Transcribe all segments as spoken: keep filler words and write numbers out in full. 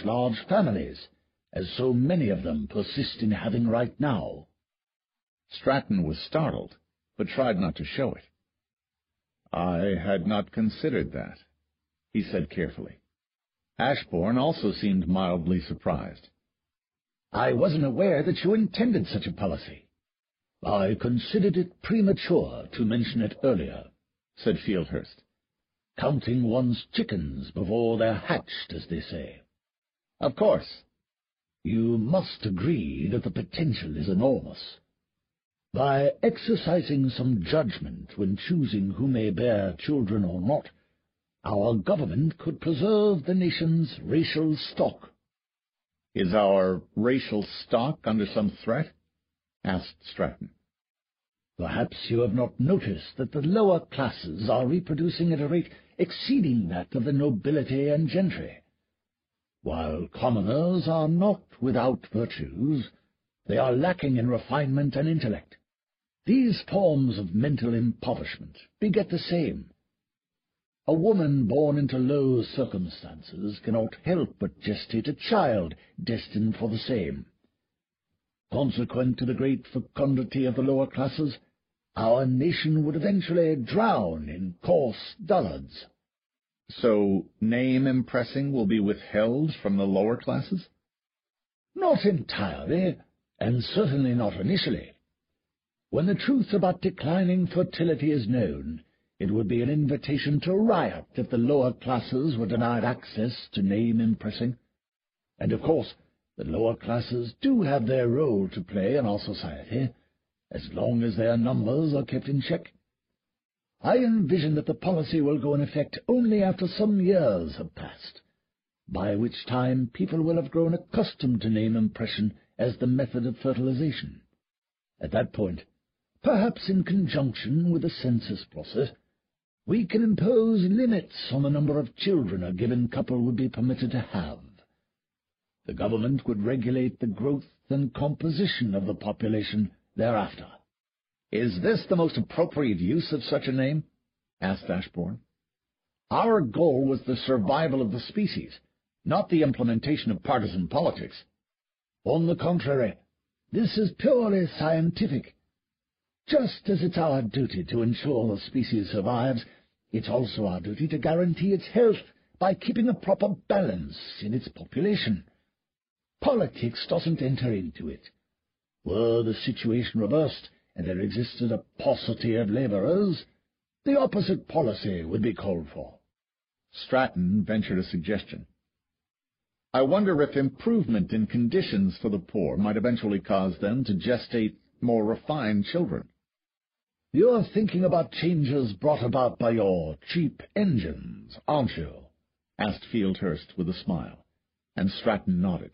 large families, as so many of them persist in having right now." Stratton was startled, but tried not to show it. "I had not considered that," he said carefully. Ashbourne also seemed mildly surprised. "I wasn't aware that you intended such a policy. I considered it premature to mention it earlier," said Fieldhurst. "Counting one's chickens before they're hatched, as they say." "Of course." "You must agree that the potential is enormous. By exercising some judgment when choosing who may bear children or not, our government could preserve the nation's racial stock." "Is our racial stock under some threat?" asked Stratton. "Perhaps you have not noticed that the lower classes are reproducing at a rate exceeding that of the nobility and gentry. While commoners are not without virtues, they are lacking in refinement and intellect. These forms of mental impoverishment beget the same. A woman born into low circumstances cannot help but gestate a child destined for the same. Consequent to the great fecundity of the lower classes, our nation would eventually drown in coarse dullards." "So name impressing will be withheld from the lower classes?" "Not entirely, and certainly not initially. When the truth about declining fertility is known, it would be an invitation to riot if the lower classes were denied access to name impressing. And, of course, the lower classes do have their role to play in our society, as long as their numbers are kept in check. I envision that the policy will go in effect only after some years have passed, by which time people will have grown accustomed to name impression as the method of fertilization. At that point, perhaps in conjunction with the census process, we can impose limits on the number of children a given couple would be permitted to have. The government would regulate the growth and composition of the population thereafter." "Is this the most appropriate use of such a name?" asked Ashbourne. "Our goal was the survival of the species, not the implementation of partisan politics. On the contrary, this is purely scientific. Just as it's our duty to ensure the species survives, it's also our duty to guarantee its health by keeping a proper balance in its population. Politics doesn't enter into it. Were the situation reversed, and there existed a paucity of labourers, the opposite policy would be called for." Stratton ventured a suggestion. "I wonder if improvement in conditions for the poor might eventually cause them to gestate more refined children." "You're thinking about changes brought about by your cheap engines, aren't you?" asked Fieldhurst with a smile, and Stratton nodded.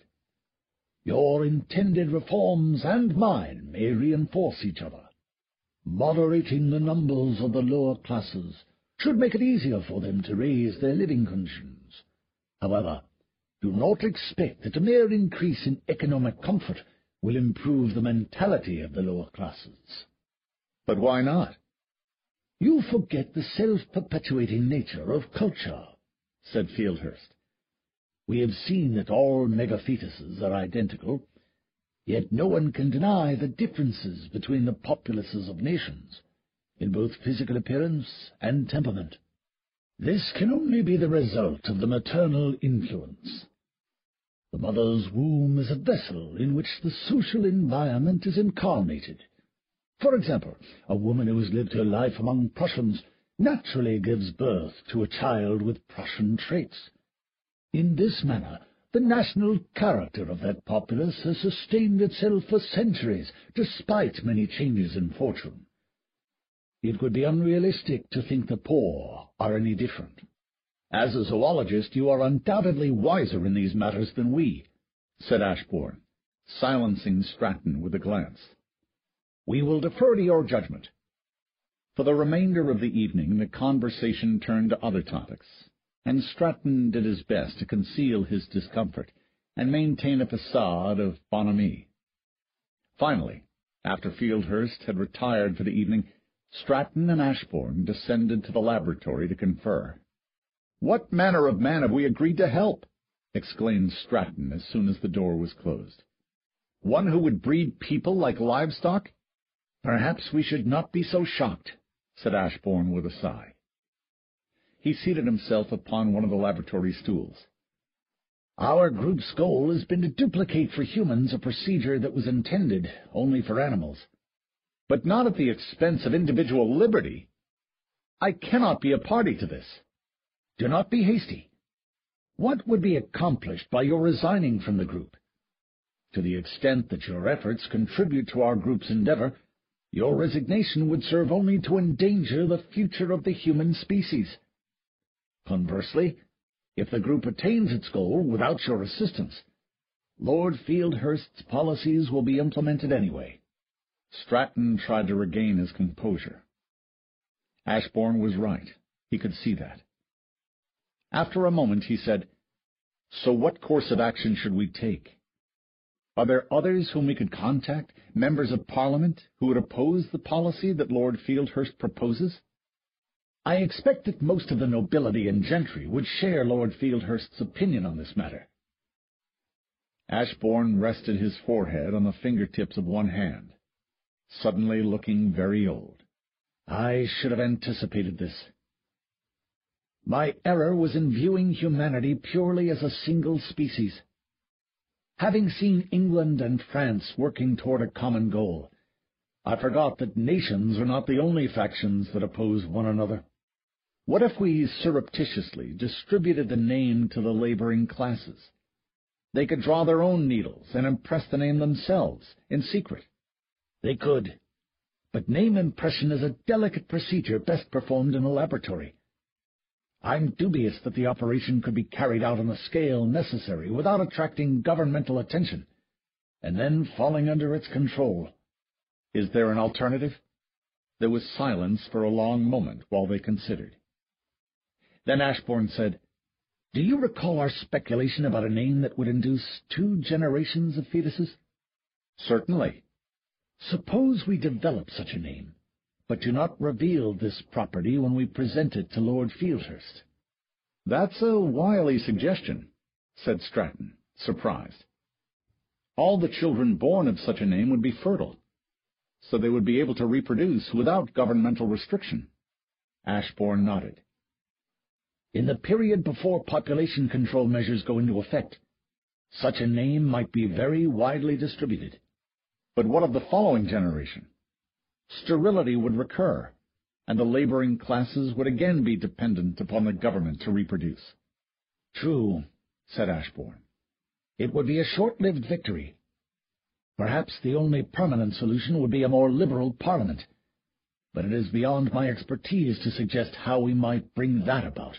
"Your intended reforms and mine may reinforce each other. Moderating the numbers of the lower classes should make it easier for them to raise their living conditions. However, do not expect that a mere increase in economic comfort will improve the mentality of the lower classes." "But why not?" "You forget the self-perpetuating nature of culture," said Fieldhurst. "We have seen that all megafetuses are identical, yet no one can deny the differences between the populaces of nations, in both physical appearance and temperament. This can only be the result of the maternal influence. The mother's womb is a vessel in which the social environment is incarnated. For example, a woman who has lived her life among Prussians naturally gives birth to a child with Prussian traits. In this manner, the national character of that populace has sustained itself for centuries, despite many changes in fortune. It would be unrealistic to think the poor are any different. As a zoologist, you are undoubtedly wiser in these matters than we," said Ashbourne, silencing Stratton with a glance. "We will defer to your judgment." For the remainder of the evening the conversation turned to other topics, and Stratton did his best to conceal his discomfort and maintain a facade of bonhomie. Finally, after Fieldhurst had retired for the evening, Stratton and Ashbourne descended to the laboratory to confer. "What manner of man have we agreed to help?" exclaimed Stratton as soon as the door was closed. "One who would breed people like livestock?" "Perhaps we should not be so shocked," said Ashbourne with a sigh. He seated himself upon one of the laboratory stools. "Our group's goal has been to duplicate for humans a procedure that was intended only for animals." "But not at the expense of individual liberty. I cannot be a party to this." "Do not be hasty. What would be accomplished by your resigning from the group? To the extent that your efforts contribute to our group's endeavor, your resignation would serve only to endanger the future of the human species. Conversely, if the group attains its goal without your assistance, Lord Fieldhurst's policies will be implemented anyway." Stratton tried to regain his composure. Ashbourne was right. He could see that. After a moment he said, "So what course of action should we take? Are there others whom we could contact, members of Parliament, who would oppose the policy that Lord Fieldhurst proposes?" "I expect that most of the nobility and gentry would share Lord Fieldhurst's opinion on this matter." Ashbourne rested his forehead on the fingertips of one hand, suddenly looking very old. "I should have anticipated this. My error was in viewing humanity purely as a single species. Having seen England and France working toward a common goal, I forgot that nations are not the only factions that oppose one another. What if we surreptitiously distributed the name to the laboring classes? They could draw their own needles and impress the name themselves, in secret." "They could, but name impression is a delicate procedure best performed in a laboratory. I'm dubious that the operation could be carried out on the scale necessary without attracting governmental attention, and then falling under its control." "Is there an alternative?" There was silence for a long moment while they considered. Then Ashbourne said, "Do you recall our speculation about a name that would induce two generations of fetuses?" "Certainly." "Suppose we develop such a name, but do not reveal this property when we present it to Lord Fieldhurst." "That's a wily suggestion," said Stratton, surprised. "All the children born of such a name would be fertile, so they would be able to reproduce without governmental restriction." Ashbourne nodded. "In the period before population control measures go into effect, such a name might be very widely distributed." "But what of the following generation? Sterility would recur, and the laboring classes would again be dependent upon the government to reproduce." "True," said Ashbourne. "It would be a short-lived victory. Perhaps the only permanent solution would be a more liberal Parliament, but it is beyond my expertise to suggest how we might bring that about."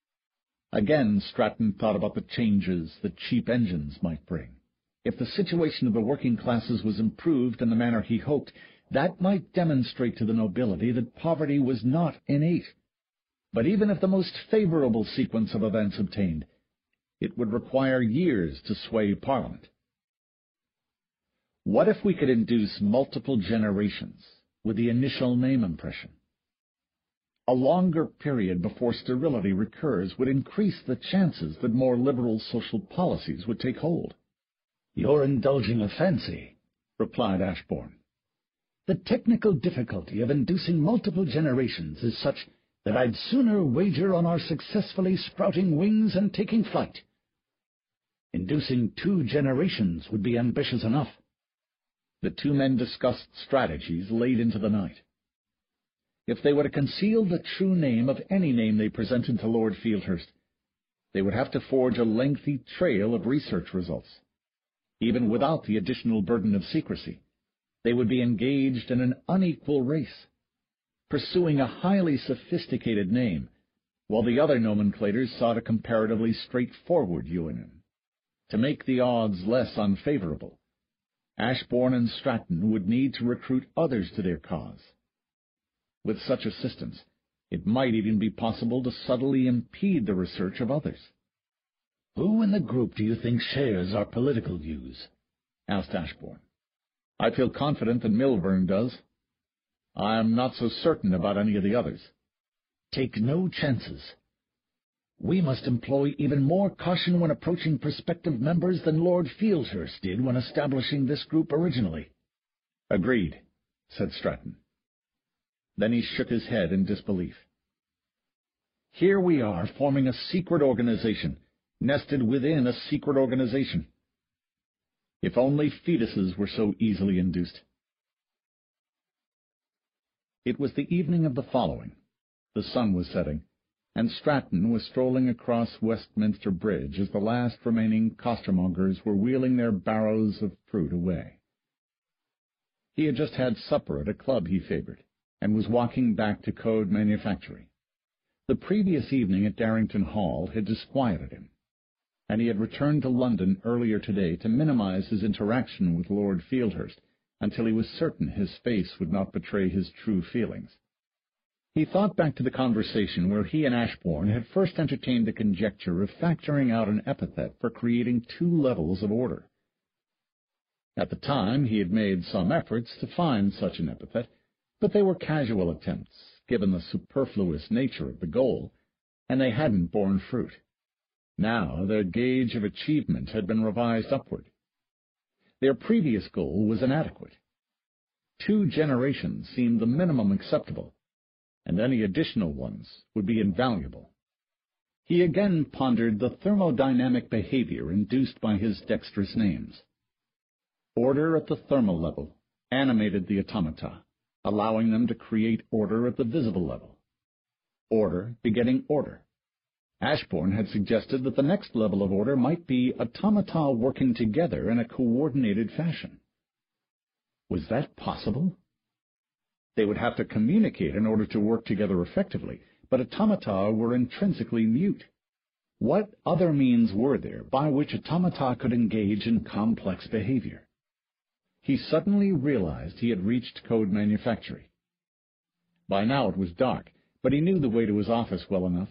Again Stratton thought about the changes that cheap engines might bring. If the situation of the working classes was improved in the manner he hoped, that might demonstrate to the nobility that poverty was not innate. But even if the most favorable sequence of events obtained, it would require years to sway Parliament. What if we could induce multiple generations with the initial name impression? A longer period before sterility recurs would increase the chances that more liberal social policies would take hold. "You're indulging a fancy," replied Ashbourne. "The technical difficulty of inducing multiple generations is such that I'd sooner wager on our successfully sprouting wings and taking flight. Inducing two generations would be ambitious enough." The two men discussed strategies late into the night. If they were to conceal the true name of any name they presented to Lord Fieldhurst, they would have to forge a lengthy trail of research results. Even without the additional burden of secrecy, they would be engaged in an unequal race, pursuing a highly sophisticated name, while the other nomenclators sought a comparatively straightforward euonym. To make the odds less unfavorable, Ashbourne and Stratton would need to recruit others to their cause. With such assistance, it might even be possible to subtly impede the research of others. "Who in the group do you think shares our political views?" asked Ashbourne. "I feel confident that Milburn does. I am not so certain about any of the others." "Take no chances. We must employ even more caution when approaching prospective members than Lord Fieldhurst did when establishing this group originally. Agreed, said Stratton. Then he shook his head in disbelief. Here we are forming a secret organization, nested within a secret organization. If only fetuses were so easily induced. It was the evening of the following. The sun was setting, and Stratton was strolling across Westminster Bridge as the last remaining costermongers were wheeling their barrows of fruit away. He had just had supper at a club he favoured, and was walking back to Code Manufactory. The previous evening at Darrington Hall had disquieted him, and he had returned to London earlier today to minimize his interaction with Lord Fieldhurst until he was certain his face would not betray his true feelings. He thought back to the conversation where he and Ashbourne had first entertained the conjecture of factoring out an epithet for creating two levels of order. At the time he had made some efforts to find such an epithet, but they were casual attempts, given the superfluous nature of the goal, and they hadn't borne fruit. Now their gauge of achievement had been revised upward. Their previous goal was inadequate. Two generations seemed the minimum acceptable, and any additional ones would be invaluable. He again pondered the thermodynamic behavior induced by his dexterous names. Order at the thermal level animated the automata, allowing them to create order at the visible level. Order begetting order. Ashbourne had suggested that the next level of order might be automata working together in a coordinated fashion. Was that possible? They would have to communicate in order to work together effectively, but automata were intrinsically mute. What other means were there by which automata could engage in complex behavior? He suddenly realized he had reached Code Manufactory. By now it was dark, but he knew the way to his office well enough.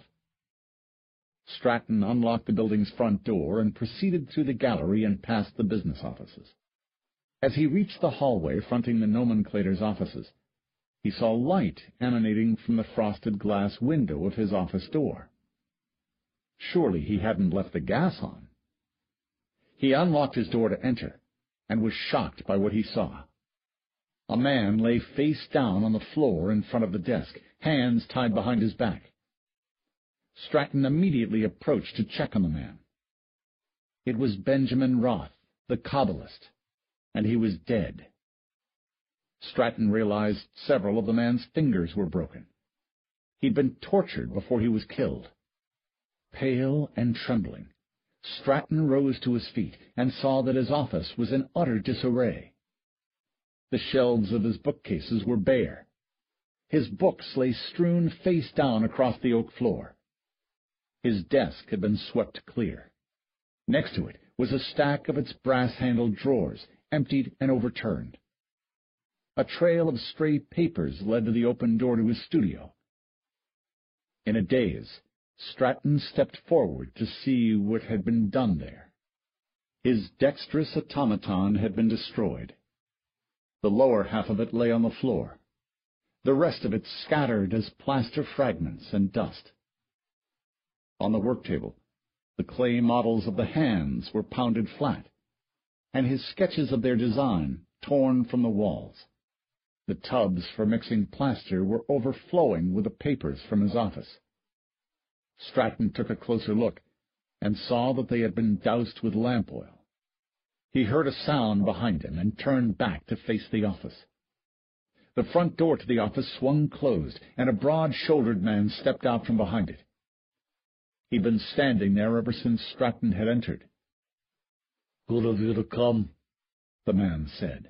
Stratton unlocked the building's front door and proceeded through the gallery and past the business offices. As he reached the hallway fronting the nomenclator's offices, he saw light emanating from the frosted glass window of his office door. Surely he hadn't left the gas on. He unlocked his door to enter, and was shocked by what he saw. A man lay face down on the floor in front of the desk, hands tied behind his back. Stratton immediately approached to check on the man. It was Benjamin Roth, the Kabbalist, and he was dead. Stratton realized several of the man's fingers were broken. He'd been tortured before he was killed. Pale and trembling, Stratton rose to his feet and saw that his office was in utter disarray. The shelves of his bookcases were bare. His books lay strewn face down across the oak floor. His desk had been swept clear. Next to it was a stack of its brass-handled drawers, emptied and overturned. A trail of stray papers led to the open door to his studio. In a daze, Stratton stepped forward to see what had been done there. His dexterous automaton had been destroyed. The lower half of it lay on the floor, the rest of it scattered as plaster fragments and dust. On the work table, the clay models of the hands were pounded flat, and his sketches of their design torn from the walls. The tubs for mixing plaster were overflowing with the papers from his office. Stratton took a closer look and saw that they had been doused with lamp oil. He heard a sound behind him and turned back to face the office. The front door to the office swung closed, and a broad-shouldered man stepped out from behind it. He'd been standing there ever since Stratton had entered. "Good of you to come," the man said.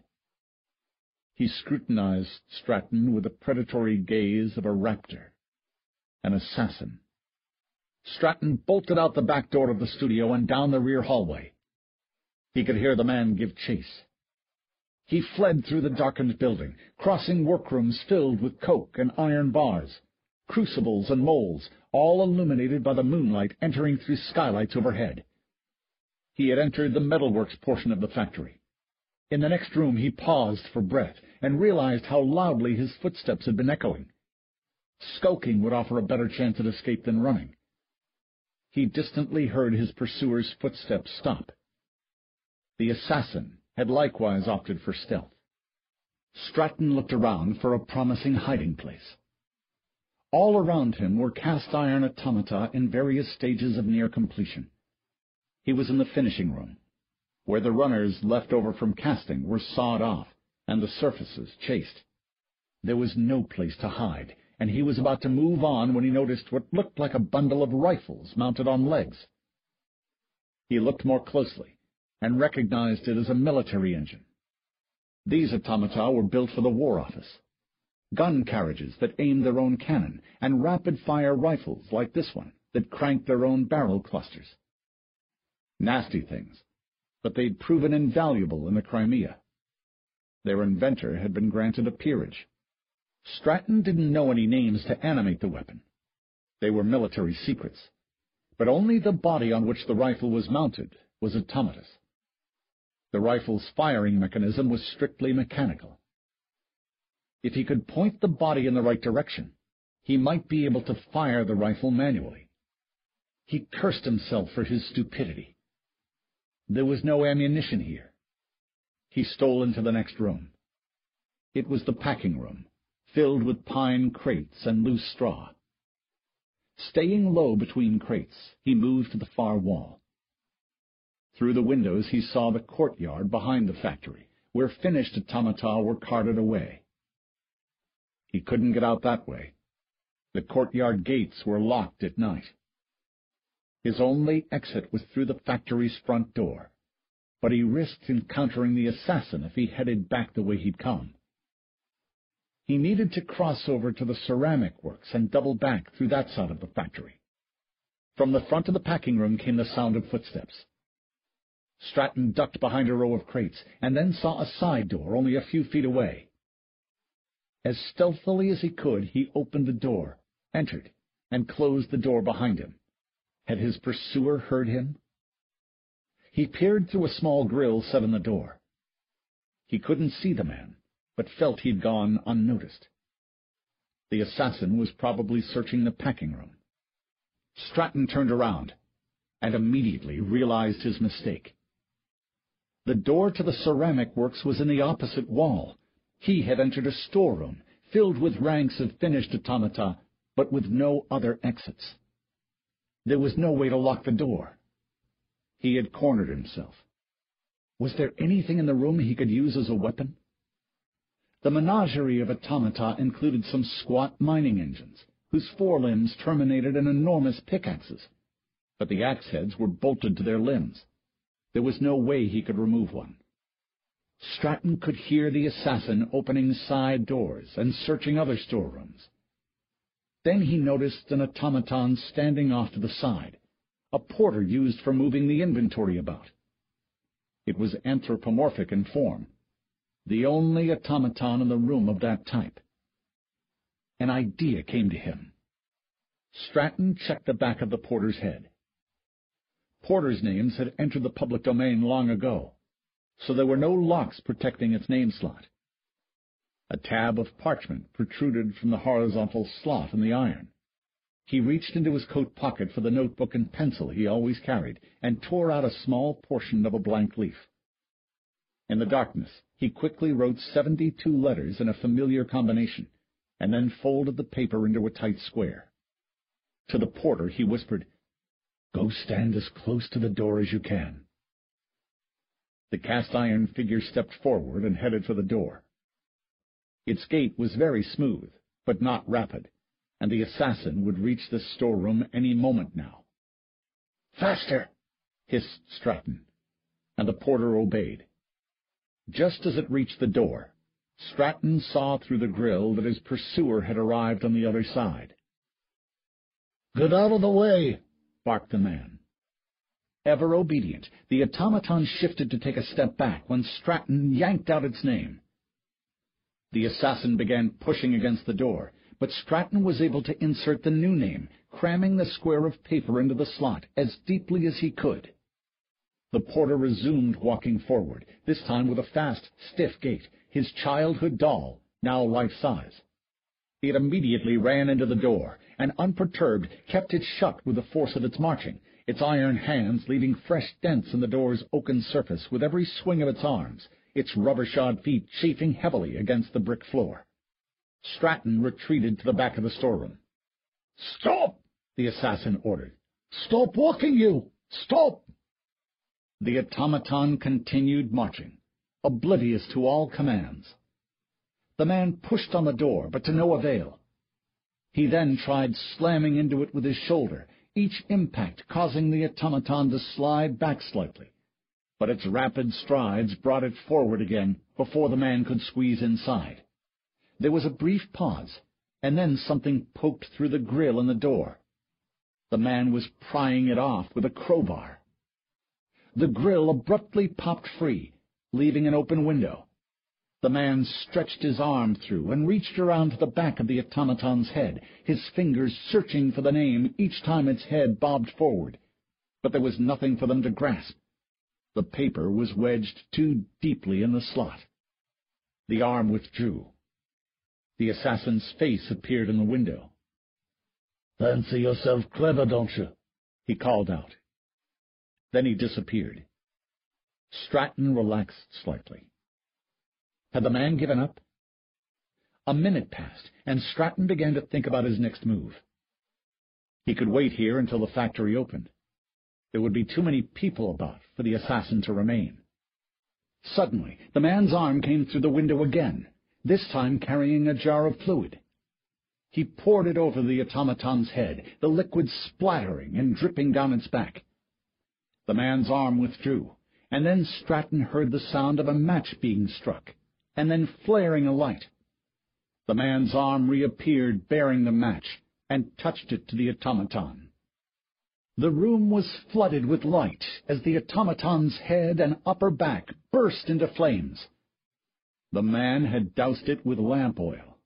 He scrutinized Stratton with the predatory gaze of a raptor, an assassin. Stratton bolted out the back door of the studio and down the rear hallway. He could hear the man give chase. He fled through the darkened building, crossing workrooms filled with coke and iron bars, crucibles and molds, all illuminated by the moonlight entering through skylights overhead. He had entered the metalworks portion of the factory. In the next room he paused for breath and realized how loudly his footsteps had been echoing. Skulking would offer a better chance of escape than running. he distantly heard his pursuer's footsteps stop. The assassin had likewise opted for stealth. Stratton looked around for a promising hiding place. All around him were cast-iron automata in various stages of near completion. He was in the finishing room, where the runners left over from casting were sawed off and the surfaces chased. There was no place to hide, and he was about to move on when he noticed what looked like a bundle of rifles mounted on legs. He looked more closely and recognized it as a military engine. These automata were built for the War Office. Gun carriages that aimed their own cannon, and rapid-fire rifles like this one that cranked their own barrel clusters. Nasty things, but they'd proven invaluable in the Crimea. Their inventor had been granted a peerage. Stratton didn't know any names to animate the weapon. They were military secrets, but only the body on which the rifle was mounted was automatous. The rifle's firing mechanism was strictly mechanical. If he could point the body in the right direction, he might be able to fire the rifle manually. He cursed himself for his stupidity. There was no ammunition here. He stole into the next room. It was the packing room, filled with pine crates and loose straw. Staying low between crates, he moved to the far wall. Through the windows he saw the courtyard behind the factory, where finished automata were carted away. He couldn't get out that way. The courtyard gates were locked at night. His only exit was through the factory's front door, but he risked encountering the assassin if he headed back the way he'd come. He needed to cross over to the ceramic works and double back through that side of the factory. From the front of the packing room came the sound of footsteps. Stratton ducked behind a row of crates and then saw a side door only a few feet away. As stealthily as he could, he opened the door, entered, and closed the door behind him. Had his pursuer heard him? He peered through a small grill set in the door. He couldn't see the man, but felt he'd gone unnoticed. The assassin was probably searching the packing room. Stratton turned around and immediately realized his mistake. The door to the ceramic works was in the opposite wall. He had entered a storeroom filled with ranks of finished automata, but with no other exits. There was no way to lock the door. He had cornered himself. Was there anything in the room he could use as a weapon? The menagerie of automata included some squat mining engines, whose forelimbs terminated in enormous pickaxes, but the axe heads were bolted to their limbs. There was no way he could remove one. Stratton could hear the assassin opening side doors and searching other storerooms. Then he noticed an automaton standing off to the side, a porter used for moving the inventory about. It was anthropomorphic in form, the only automaton in the room of that type. An idea came to him. Stratton checked the back of the porter's head. Porters' names had entered the public domain long ago, so there were no locks protecting its name slot. A tab of parchment protruded from the horizontal slot in the iron. He reached into his coat pocket for the notebook and pencil he always carried, and tore out a small portion of a blank leaf. In the darkness, he quickly wrote seventy-two letters in a familiar combination, and then folded the paper into a tight square. To the porter he whispered, "Go stand as close to the door as you can." The cast-iron figure stepped forward and headed for the door. Its gait was very smooth, but not rapid, and the assassin would reach the storeroom any moment now. "Faster!" hissed Stratton, and the porter obeyed. Just as it reached the door, Stratton saw through the grill that his pursuer had arrived on the other side. "Get out of the way!" barked the man. Ever obedient, the automaton shifted to take a step back when Stratton yanked out its name. The assassin began pushing against the door, but Stratton was able to insert the new name, cramming the square of paper into the slot as deeply as he could. The porter resumed walking forward, this time with a fast, stiff gait, his childhood doll, now life-size. It immediately ran into the door, and unperturbed kept it shut with the force of its marching, its iron hands leaving fresh dents in the door's oaken surface with every swing of its arms, its rubber-shod feet chafing heavily against the brick floor. Stratton retreated to the back of the storeroom. "Stop!" the assassin ordered. "Stop walking, you! Stop!" The automaton continued marching, oblivious to all commands. The man pushed on the door, but to no avail. He then tried slamming into it with his shoulder, each impact causing the automaton to slide back slightly, but its rapid strides brought it forward again before the man could squeeze inside. There was a brief pause, and then something poked through the grill in the door. The man was prying it off with a crowbar. The grill abruptly popped free, leaving an open window. The man stretched his arm through and reached around to the back of the automaton's head, his fingers searching for the name each time its head bobbed forward. But there was nothing for them to grasp. The paper was wedged too deeply in the slot. The arm withdrew. The assassin's face appeared in the window. "Fancy yourself clever, don't you?" he called out. Then he disappeared. Stratton relaxed slightly. Had the man given up? A minute passed, and Stratton began to think about his next move. He could wait here until the factory opened. There would be too many people about for the assassin to remain. Suddenly, the man's arm came through the window again, this time carrying a jar of fluid. He poured it over the automaton's head, the liquid splattering and dripping down its back. The man's arm withdrew, and then Stratton heard the sound of a match being struck, and then flaring a light. The man's arm reappeared bearing the match, and touched it to the automaton. The room was flooded with light as the automaton's head and upper back burst into flames. The man had doused it with lamp oil.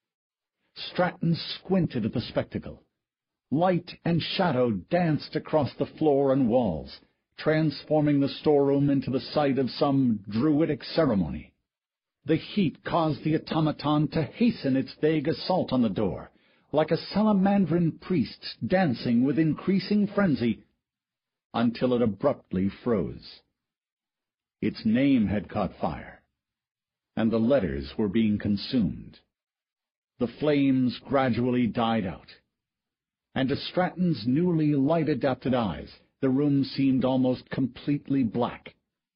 Stratton squinted at the spectacle. Light and shadow danced across the floor and walls, transforming the storeroom into the site of some druidic ceremony. The heat caused the automaton to hasten its vague assault on the door, like a salamandrine priest dancing with increasing frenzy, until it abruptly froze. Its name had caught fire, and the letters were being consumed. The flames gradually died out, and to Stratton's newly light-adapted eyes, the room seemed almost completely black.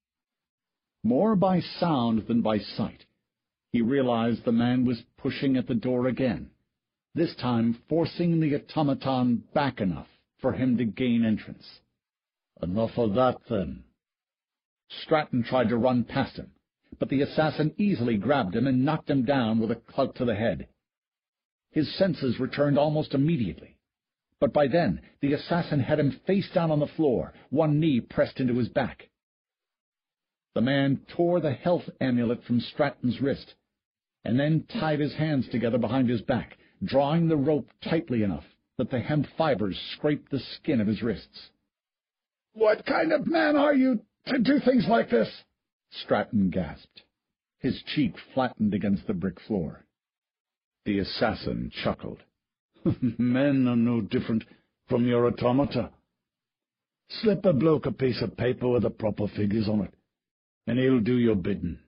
More by sound than by sight, he realized the man was pushing at the door again, this time forcing the automaton back enough for him to gain entrance. "Enough of that, then." Stratton tried to run past him, but the assassin easily grabbed him and knocked him down with a clout to the head. His senses returned almost immediately, but by then the assassin had him face down on the floor, one knee pressed into his back. The man tore the health amulet from Stratton's wrist, and then tied his hands together behind his back, drawing the rope tightly enough that the hemp fibers scraped the skin of his wrists. "What kind of man are you to do things like this?" Stratton gasped. His cheek flattened against the brick floor. The assassin chuckled. "Men are no different from your automata. Slip a bloke a piece of paper with the proper figures on it, and he'll do your bidding."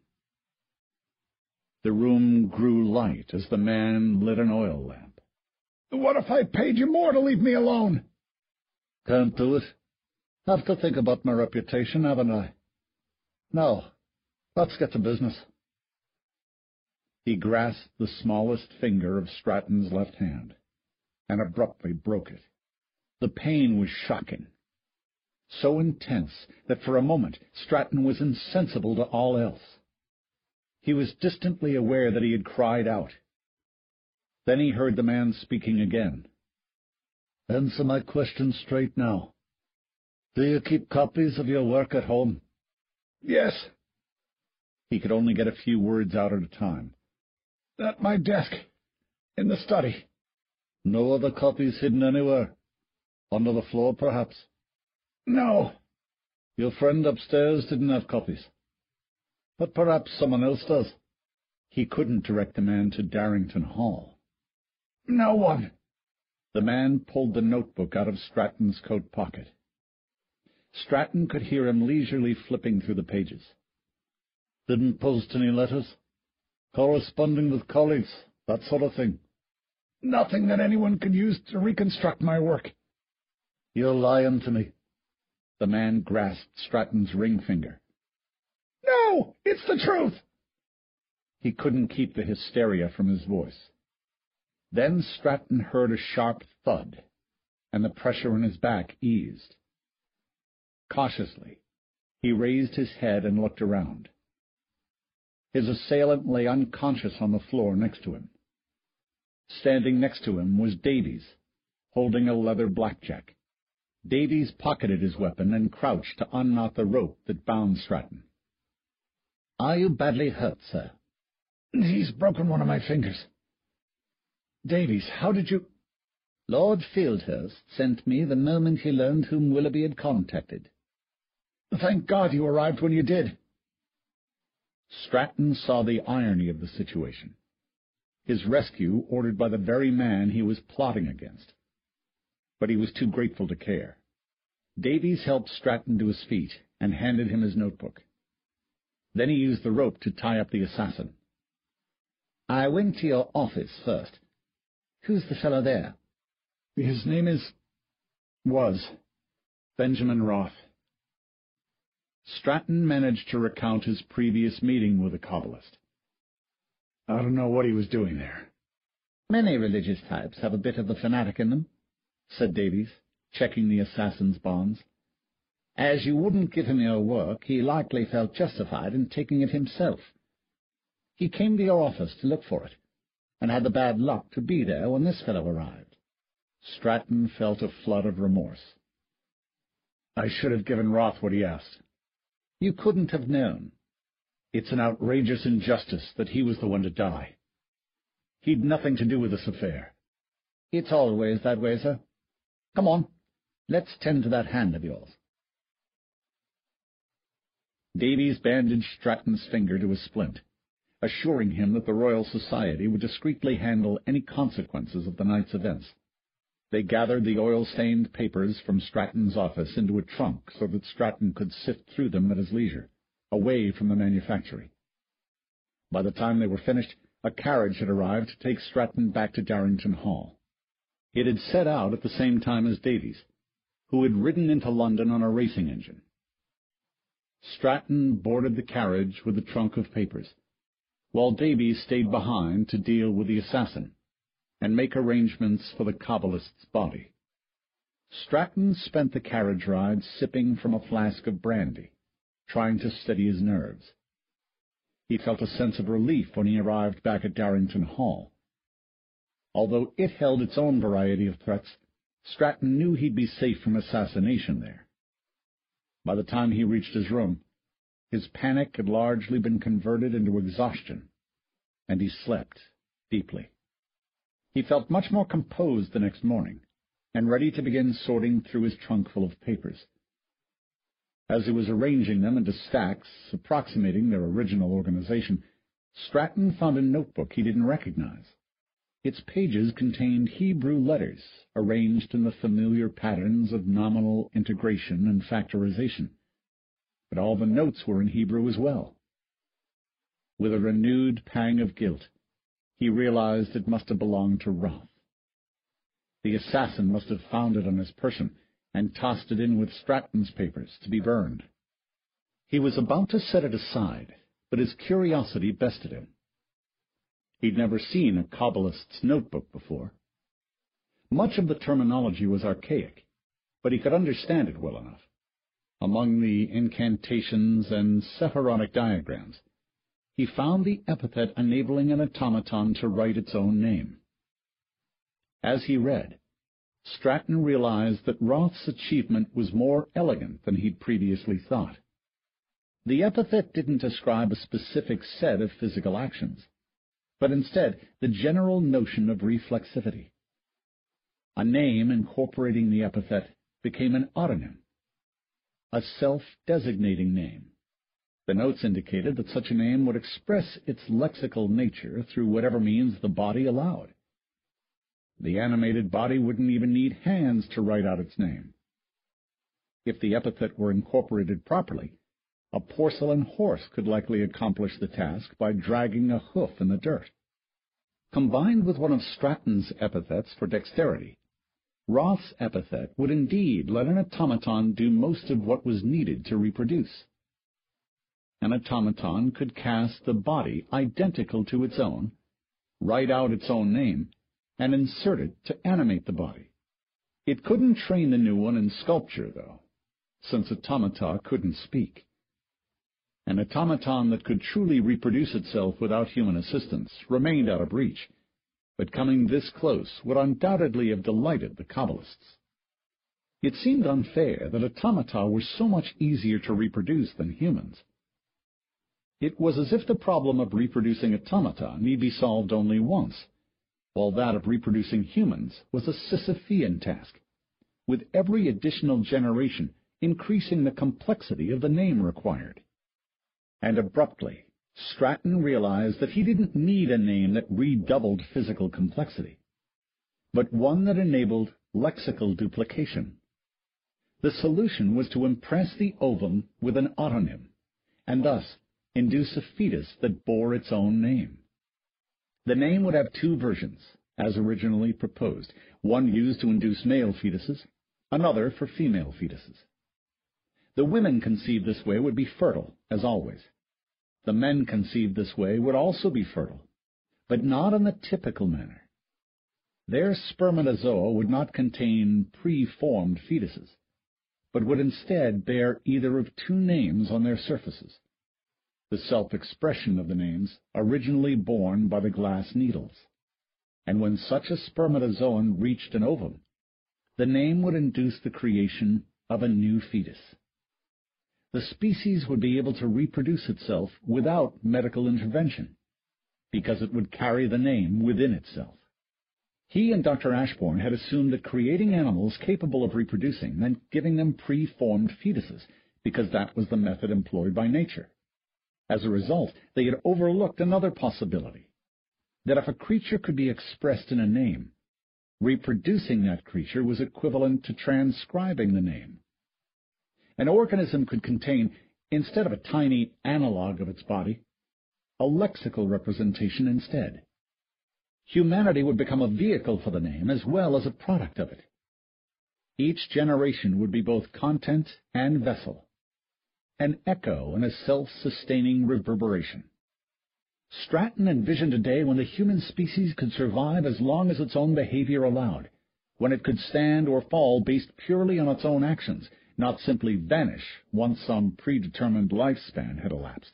The room grew light as the man lit an oil lamp. "What if I paid you more to leave me alone?" "Can't do it. Have to think about my reputation, haven't I? Now, let's get to business." He grasped the smallest finger of Stratton's left hand, and abruptly broke it. The pain was shocking, so intense that for a moment Stratton was insensible to all else. He was distantly aware that he had cried out. Then he heard the man speaking again. "Answer my question straight now. Do you keep copies of your work at home?" "Yes." He could only get a few words out at a time. "At my desk, in the study." "No other copies hidden anywhere? Under the floor, perhaps?" "No." "Your friend upstairs didn't have copies? But perhaps someone else does?" He couldn't direct the man to Darrington Hall. "No one." The man pulled the notebook out of Stratton's coat pocket. Stratton could hear him leisurely flipping through the pages. Didn't post any letters? Corresponding with colleagues, that sort of thing. Nothing that anyone could use to reconstruct my work. You're lying to me. The man grasped Stratton's ring finger. No, it's the truth. He couldn't keep the hysteria from his voice. Then Stratton heard a sharp thud, and the pressure in his back eased. Cautiously, he raised his head and looked around. His assailant lay unconscious on the floor next to him. Standing next to him was Davies, holding a leather blackjack. Davies pocketed his weapon and crouched to unknot the rope that bound Stratton. Are you badly hurt, sir? He's broken one of my fingers. Davies, how did you— Lord Fieldhurst sent me the moment he learned whom Willoughby had contacted. Thank God you arrived when you did. Stratton saw the irony of the situation. His rescue ordered by the very man he was plotting against. But he was too grateful to care. Davies helped Stratton to his feet and handed him his notebook. Then he used the rope to tie up the assassin. I went to your office first. Who's the fellow there? His name is— was— Benjamin Roth. Stratton managed to recount his previous meeting with the Kabbalist. I don't know what he was doing there. Many religious types have a bit of the fanatic in them, said Davies, checking the assassin's bonds. As you wouldn't give him your work, he likely felt justified in taking it himself. He came to your office to look for it, and had the bad luck to be there when this fellow arrived. Stratton felt a flood of remorse. I should have given Roth what he asked. You couldn't have known. It's an outrageous injustice that he was the one to die. He'd nothing to do with this affair. It's always that way, sir. Come on, let's tend to that hand of yours. Davies bandaged Stratton's finger to a splint, assuring him that the Royal Society would discreetly handle any consequences of the night's events. They gathered the oil-stained papers from Stratton's office into a trunk so that Stratton could sift through them at his leisure, away from the manufactory. By the time they were finished, a carriage had arrived to take Stratton back to Darrington Hall. It had set out at the same time as Davies, who had ridden into London on a racing engine. Stratton boarded the carriage with the trunk of papers, while Davies stayed behind to deal with the assassin and make arrangements for the Kabbalist's body. Stratton spent the carriage ride sipping from a flask of brandy, trying to steady his nerves. He felt a sense of relief when he arrived back at Darrington Hall. Although it held its own variety of threats, Stratton knew he'd be safe from assassination there. By the time he reached his room, his panic had largely been converted into exhaustion, and he slept deeply. He felt much more composed the next morning, and ready to begin sorting through his trunk full of papers. As he was arranging them into stacks approximating their original organization, Stratton found a notebook he didn't recognize. Its pages contained Hebrew letters, arranged in the familiar patterns of nominal integration and factorization. But all the notes were in Hebrew as well. With a renewed pang of guilt, he realized it must have belonged to Roth. The assassin must have found it on his person and tossed it in with Stratton's papers to be burned. He was about to set it aside, but his curiosity bested him. He'd never seen a Kabbalist's notebook before. Much of the terminology was archaic, but he could understand it well enough. Among the incantations and Sephironic diagrams, he found the epithet enabling an automaton to write its own name. As he read, Stratton realized that Roth's achievement was more elegant than he'd previously thought. The epithet didn't describe a specific set of physical actions, but instead the general notion of reflexivity. A name incorporating the epithet became an autonym, a self-designating name. The notes indicated that such a name would express its lexical nature through whatever means the body allowed. The animated body wouldn't even need hands to write out its name. If the epithet were incorporated properly, a porcelain horse could likely accomplish the task by dragging a hoof in the dirt. Combined with one of Stratton's epithets for dexterity, Roth's epithet would indeed let an automaton do most of what was needed to reproduce. An automaton could cast the body identical to its own, write out its own name, and insert it to animate the body. It couldn't train the new one in sculpture, though, since automata couldn't speak. An automaton that could truly reproduce itself without human assistance remained out of reach, but coming this close would undoubtedly have delighted the Kabbalists. It seemed unfair that automata were so much easier to reproduce than humans. It was as if the problem of reproducing automata need be solved only once, while that of reproducing humans was a Sisyphean task, with every additional generation increasing the complexity of the name required. And abruptly, Stratton realized that he didn't need a name that redoubled physical complexity, but one that enabled lexical duplication. The solution was to impress the ovum with an autonym, and thus induce a fetus that bore its own name. The name would have two versions, as originally proposed, one used to induce male fetuses, another for female fetuses. The women conceived this way would be fertile, as always. The men conceived this way would also be fertile, but not in the typical manner. Their spermatozoa would not contain pre-formed fetuses, but would instead bear either of two names on their surfaces, the self-expression of the names originally borne by the glass needles. And when such a spermatozoon reached an ovum, the name would induce the creation of a new fetus. The species would be able to reproduce itself without medical intervention, because it would carry the name within itself. He and Doctor Ashbourne had assumed that creating animals capable of reproducing meant giving them pre-formed fetuses, because that was the method employed by nature. As a result, they had overlooked another possibility, that if a creature could be expressed in a name, reproducing that creature was equivalent to transcribing the name. An organism could contain, instead of a tiny analog of its body, a lexical representation instead. Humanity would become a vehicle for the name as well as a product of it. Each generation would be both content and vessel, an echo and a self-sustaining reverberation. Stratton envisioned a day when the human species could survive as long as its own behavior allowed, when it could stand or fall based purely on its own actions, not simply vanish once some predetermined lifespan had elapsed.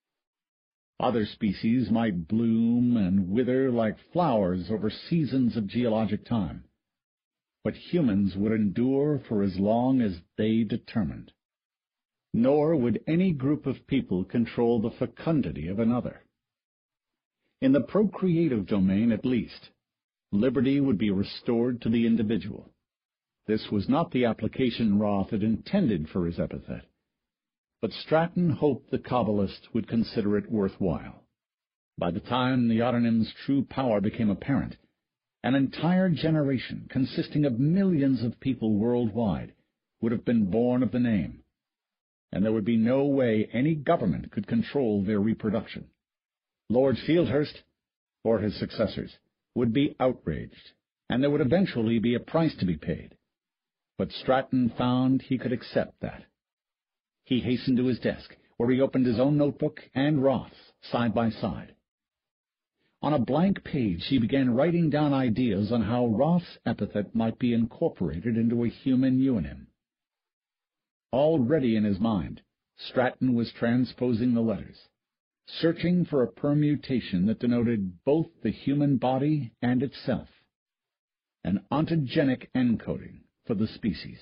Other species might bloom and wither like flowers over seasons of geologic time, but humans would endure for as long as they determined. Nor would any group of people control the fecundity of another. In the procreative domain, at least, liberty would be restored to the individual. This was not the application Roth had intended for his epithet, but Stratton hoped the Kabbalists would consider it worthwhile. By the time the autonym's true power became apparent, an entire generation consisting of millions of people worldwide would have been born of the name, and there would be no way any government could control their reproduction. Lord Fieldhurst, or his successors, would be outraged, and there would eventually be a price to be paid. But Stratton found he could accept that. He hastened to his desk, where he opened his own notebook and Roth's side by side. On a blank page he began writing down ideas on how Roth's epithet might be incorporated into a human eunym. Already in his mind, Stratton was transposing the letters, searching for a permutation that denoted both the human body and itself, an ontogenic encoding for the species.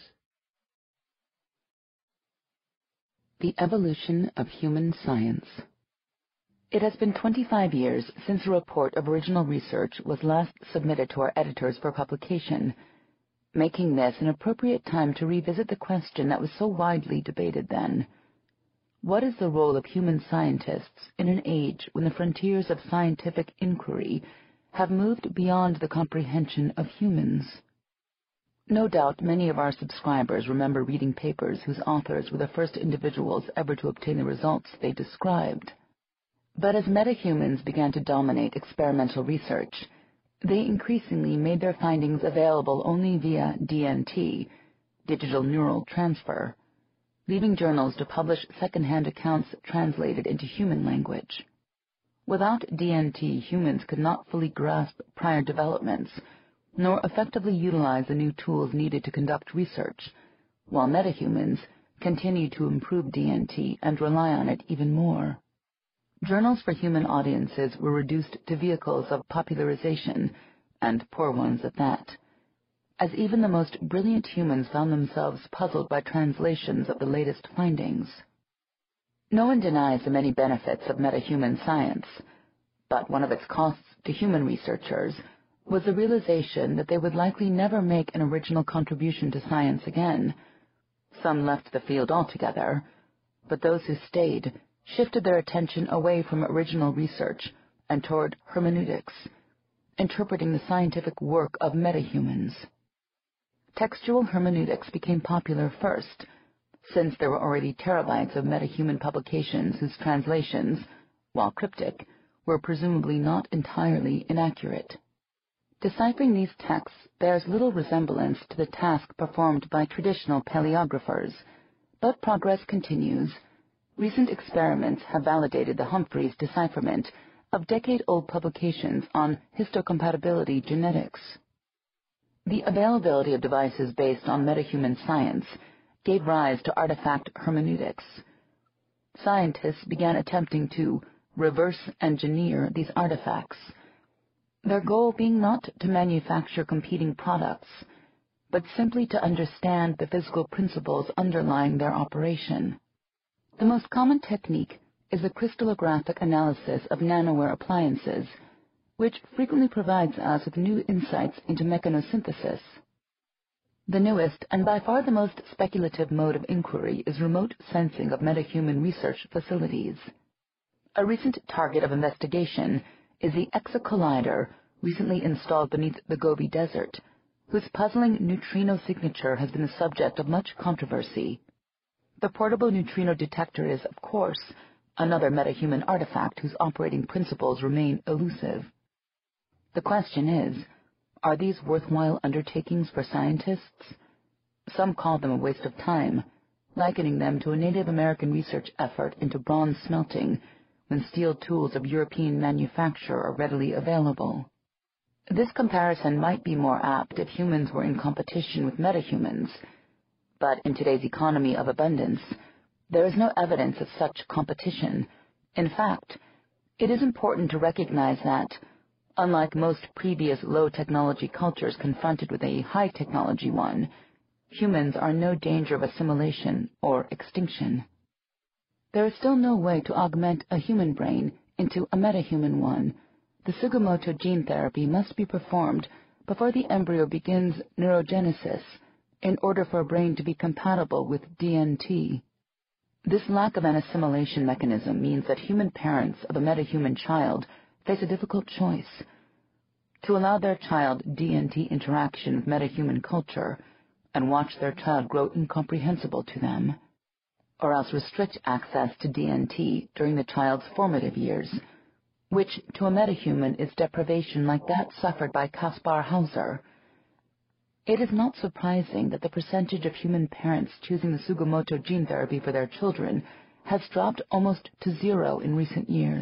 The Evolution of Human Science. It has been twenty-five years since a report of original research was last submitted to our editors for publication, making this an appropriate time to revisit the question that was so widely debated then. What is the role of human scientists in an age when the frontiers of scientific inquiry have moved beyond the comprehension of humans? No doubt many of our subscribers remember reading papers whose authors were the first individuals ever to obtain the results they described. But as metahumans began to dominate experimental research, they increasingly made their findings available only via D N T, digital neural transfer, leaving journals to publish second-hand accounts translated into human language. Without D N T, humans could not fully grasp prior developments, nor effectively utilize the new tools needed to conduct research, while metahumans continue to improve D N T and rely on it even more. Journals for human audiences were reduced to vehicles of popularization, and poor ones at that, as even the most brilliant humans found themselves puzzled by translations of the latest findings. No one denies the many benefits of metahuman science, but one of its costs to human researchers was the realization that they would likely never make an original contribution to science again. Some left the field altogether, but those who stayed shifted their attention away from original research and toward hermeneutics, interpreting the scientific work of metahumans. Textual hermeneutics became popular first, since there were already terabytes of metahuman publications whose translations, while cryptic, were presumably not entirely inaccurate. Deciphering these texts bears little resemblance to the task performed by traditional paleographers, but progress continues. Recent experiments have validated the Humphreys decipherment of decade-old publications on histocompatibility genetics. The availability of devices based on metahuman science gave rise to artifact hermeneutics. Scientists began attempting to reverse engineer these artifacts, their goal being not to manufacture competing products, but simply to understand the physical principles underlying their operation. The most common technique is the crystallographic analysis of nanoware appliances, which frequently provides us with new insights into mechanosynthesis. The newest and by far the most speculative mode of inquiry is remote sensing of metahuman research facilities. A recent target of investigation is the ExaCollider, recently installed beneath the Gobi Desert, whose puzzling neutrino signature has been the subject of much controversy. The portable neutrino detector is, of course, another metahuman artifact whose operating principles remain elusive. The question is, are these worthwhile undertakings for scientists? Some call them a waste of time, likening them to a Native American research effort into bronze smelting when steel tools of European manufacture are readily available. This comparison might be more apt if humans were in competition with metahumans, but in today's economy of abundance, there is no evidence of such competition. In fact, it is important to recognize that, unlike most previous low-technology cultures confronted with a high-technology one, humans are in no danger of assimilation or extinction. There is still no way to augment a human brain into a metahuman one. The Sugimoto gene therapy must be performed before the embryo begins neurogenesis in order for a brain to be compatible with D N T. This lack of an assimilation mechanism means that human parents of a metahuman child face a difficult choice: to allow their child D N T interaction with metahuman culture and watch their child grow incomprehensible to them, or else restrict access to D N T during the child's formative years, which to a metahuman is deprivation like that suffered by Kaspar Hauser. It is not surprising that the percentage of human parents choosing the Sugimoto gene therapy for their children has dropped almost to zero in recent years.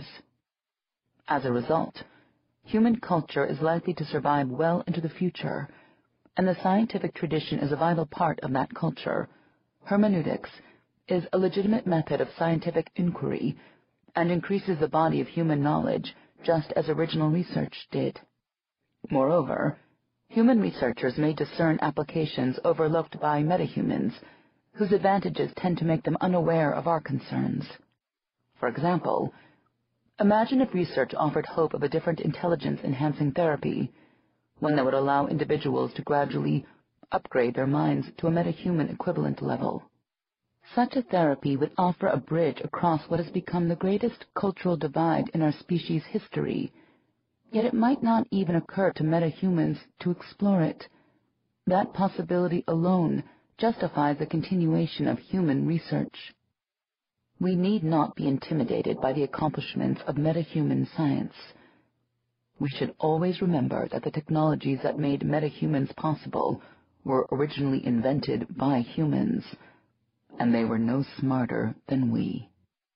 As a result, human culture is likely to survive well into the future, and the scientific tradition is a vital part of that culture. Hermeneutics is a legitimate method of scientific inquiry and increases the body of human knowledge just as original research did. Moreover, human researchers may discern applications overlooked by metahumans, whose advantages tend to make them unaware of our concerns. For example, imagine if research offered hope of a different intelligence-enhancing therapy, one that would allow individuals to gradually upgrade their minds to a metahuman equivalent level. Such a therapy would offer a bridge across what has become the greatest cultural divide in our species' history, yet it might not even occur to metahumans to explore it. That possibility alone justifies the continuation of human research. We need not be intimidated by the accomplishments of metahuman science. We should always remember that the technologies that made metahumans possible were originally invented by humans, and they were no smarter than we.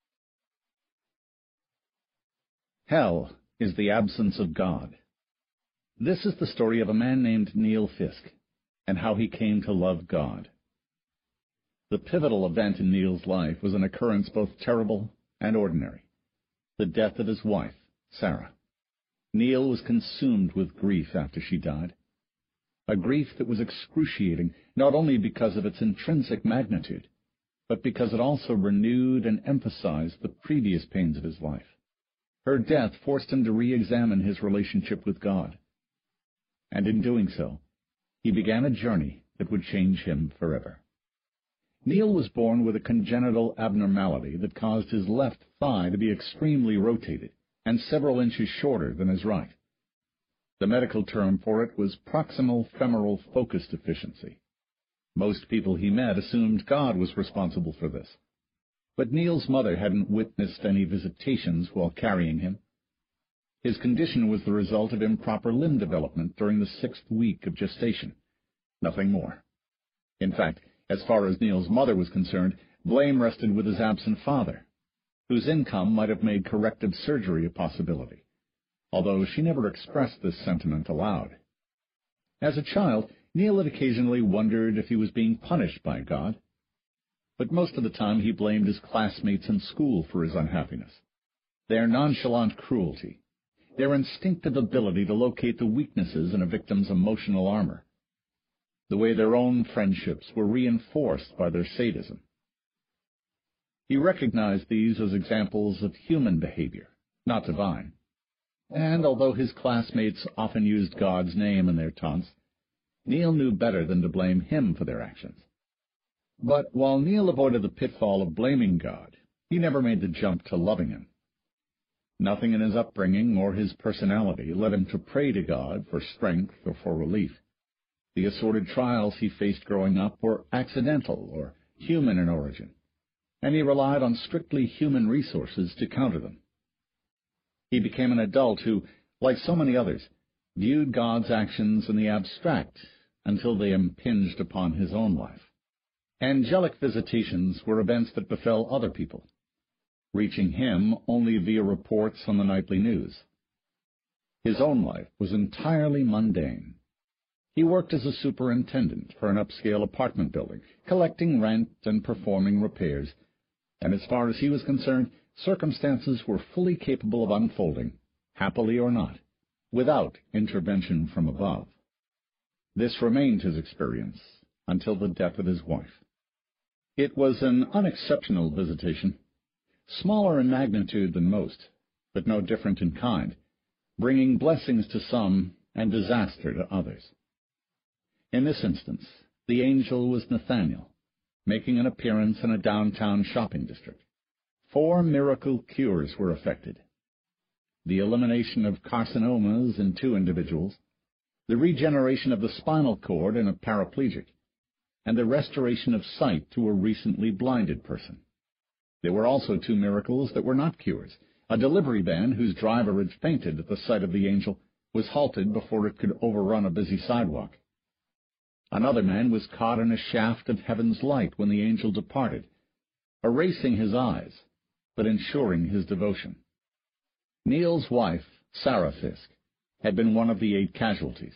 Hell is the absence of God. This is the story of a man named Neil Fiske, and how he came to love God. The pivotal event in Neil's life was an occurrence both terrible and ordinary, the death of his wife, Sarah. Neil was consumed with grief after she died, a grief that was excruciating not only because of its intrinsic magnitude, but because it also renewed and emphasized the previous pains of his life. Her death forced him to re-examine his relationship with God, and in doing so, he began a journey that would change him forever. Neil was born with a congenital abnormality that caused his left thigh to be extremely rotated and several inches shorter than his right. The medical term for it was proximal femoral focus deficiency. Most people he met assumed God was responsible for this, but Neil's mother hadn't witnessed any visitations while carrying him. His condition was the result of improper limb development during the sixth week of gestation, nothing more. In fact, as far as Neil's mother was concerned, blame rested with his absent father, whose income might have made corrective surgery a possibility, although she never expressed this sentiment aloud. As a child, Neil had occasionally wondered if he was being punished by God, but most of the time he blamed his classmates in school for his unhappiness. Their nonchalant cruelty, their instinctive ability to locate the weaknesses in a victim's emotional armor, the way their own friendships were reinforced by their sadism. He recognized these as examples of human behavior, not divine. And although his classmates often used God's name in their taunts, Neil knew better than to blame him for their actions. But while Neil avoided the pitfall of blaming God, he never made the jump to loving him. Nothing in his upbringing or his personality led him to pray to God for strength or for relief. The assorted trials he faced growing up were accidental or human in origin, and he relied on strictly human resources to counter them. He became an adult who, like so many others, viewed God's actions in the abstract until they impinged upon his own life. Angelic visitations were events that befell other people, reaching him only via reports on the nightly news. His own life was entirely mundane. He worked as a superintendent for an upscale apartment building, collecting rent and performing repairs, and as far as he was concerned, circumstances were fully capable of unfolding, happily or not, without intervention from above. This remained his experience until the death of his wife. It was an unexceptional visitation, smaller in magnitude than most, but no different in kind, bringing blessings to some and disaster to others. In this instance, the angel was Nathaniel, making an appearance in a downtown shopping district. Four miracle cures were effected: the elimination of carcinomas in two individuals, the regeneration of the spinal cord in a paraplegic, and the restoration of sight to a recently blinded person. There were also two miracles that were not cures. A delivery van whose driver had fainted at the sight of the angel was halted before it could overrun a busy sidewalk. Another man was caught in a shaft of heaven's light when the angel departed, erasing his eyes, but ensuring his devotion. Neil's wife, Sarah Fiske, had been one of the eight casualties.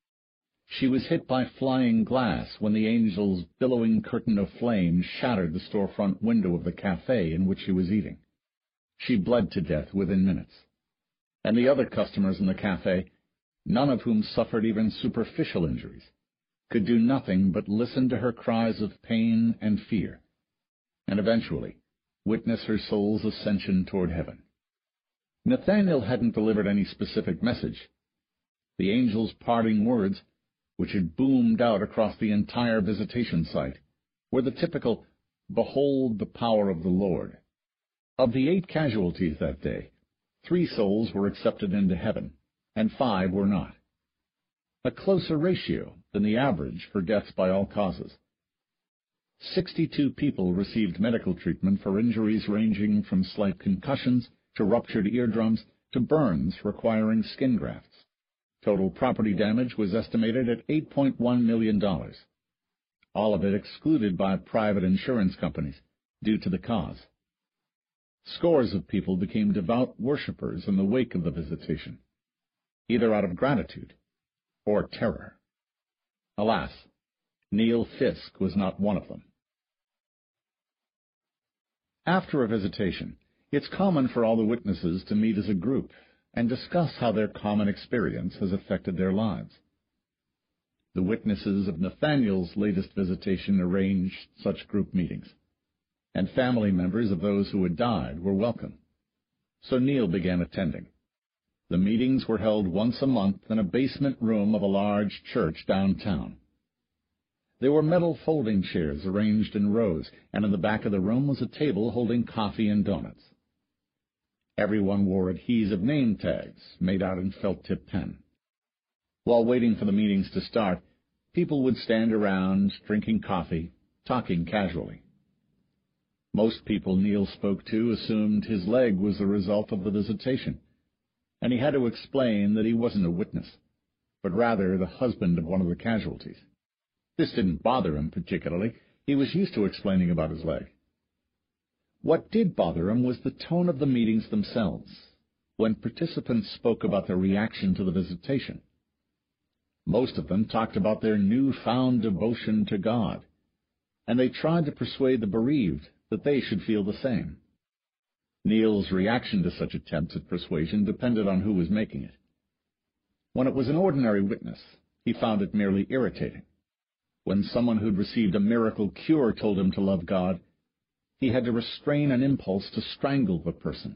She was hit by flying glass when the angel's billowing curtain of flame shattered the storefront window of the cafe in which she was eating. She bled to death within minutes. And the other customers in the cafe, none of whom suffered even superficial injuries, could do nothing but listen to her cries of pain and fear, and eventually witness her soul's ascension toward heaven. Nathaniel hadn't delivered any specific message. The angel's parting words, which had boomed out across the entire visitation site, were the typical, "Behold the power of the Lord." Of the eight casualties that day, three souls were accepted into heaven, and five were not. a closer ratio than the average for deaths by all causes. Sixty-two people received medical treatment for injuries ranging from slight concussions to ruptured eardrums to burns requiring skin grafts. Total property damage was estimated at eight point one million dollars, all of it excluded by private insurance companies due to the cause. Scores of people became devout worshippers in the wake of the visitation, either out of gratitude or terror. Alas, Neil Fisk was not one of them. After a visitation, it's common for all the witnesses to meet as a group and discuss how their common experience has affected their lives. The witnesses of Nathaniel's latest visitation arranged such group meetings, and family members of those who had died were welcome. So Neil began attending. The meetings were held once a month in a basement room of a large church downtown. There were metal folding chairs arranged in rows, and in the back of the room was a table holding coffee and donuts. Everyone wore adhesive name tags made out in felt-tip pen. While waiting for the meetings to start, people would stand around drinking coffee, talking casually. Most people Neil spoke to assumed his leg was the result of the visitation, and he had to explain that he wasn't a witness, but rather the husband of one of the casualties. This didn't bother him particularly. He was used to explaining about his leg. What did bother him was the tone of the meetings themselves, when participants spoke about their reaction to the visitation. Most of them talked about their newfound devotion to God, and they tried to persuade the bereaved that they should feel the same. Neil's reaction to such attempts at persuasion depended on who was making it. When it was an ordinary witness, he found it merely irritating. When someone who'd received a miracle cure told him to love God, he had to restrain an impulse to strangle the person.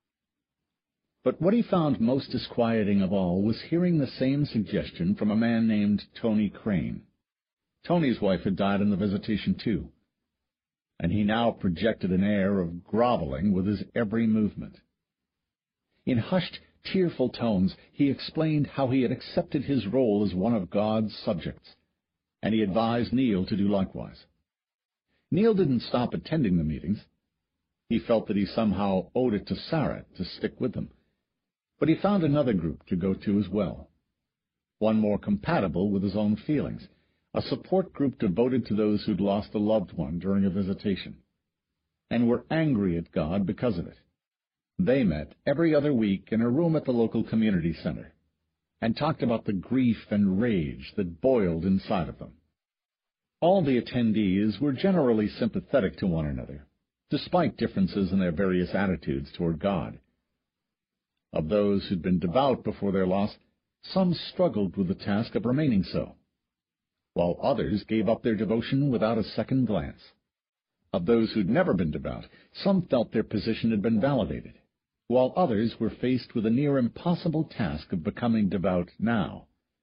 But what he found most disquieting of all was hearing the same suggestion from a man named Tony Crane. Tony's wife had died in the visitation too, and he now projected an air of groveling with his every movement. In hushed, tearful tones, he explained how he had accepted his role as one of God's subjects, and he advised Neil to do likewise. Neil didn't stop attending the meetings. He felt that he somehow owed it to Sarah to stick with them, but he found another group to go to as well, one more compatible with his own feelings, a support group devoted to those who'd lost a loved one during a visitation, and were angry at God because of it. They met every other week in a room at the local community center, and talked about the grief and rage that boiled inside of them. All the attendees were generally sympathetic to one another, despite differences in their various attitudes toward God. Of those who'd been devout before their loss, some struggled with the task of remaining so, while others gave up their devotion without a second glance. Of those who'd never been devout, some felt their position had been validated, while others were faced with a near impossible task of becoming devout now.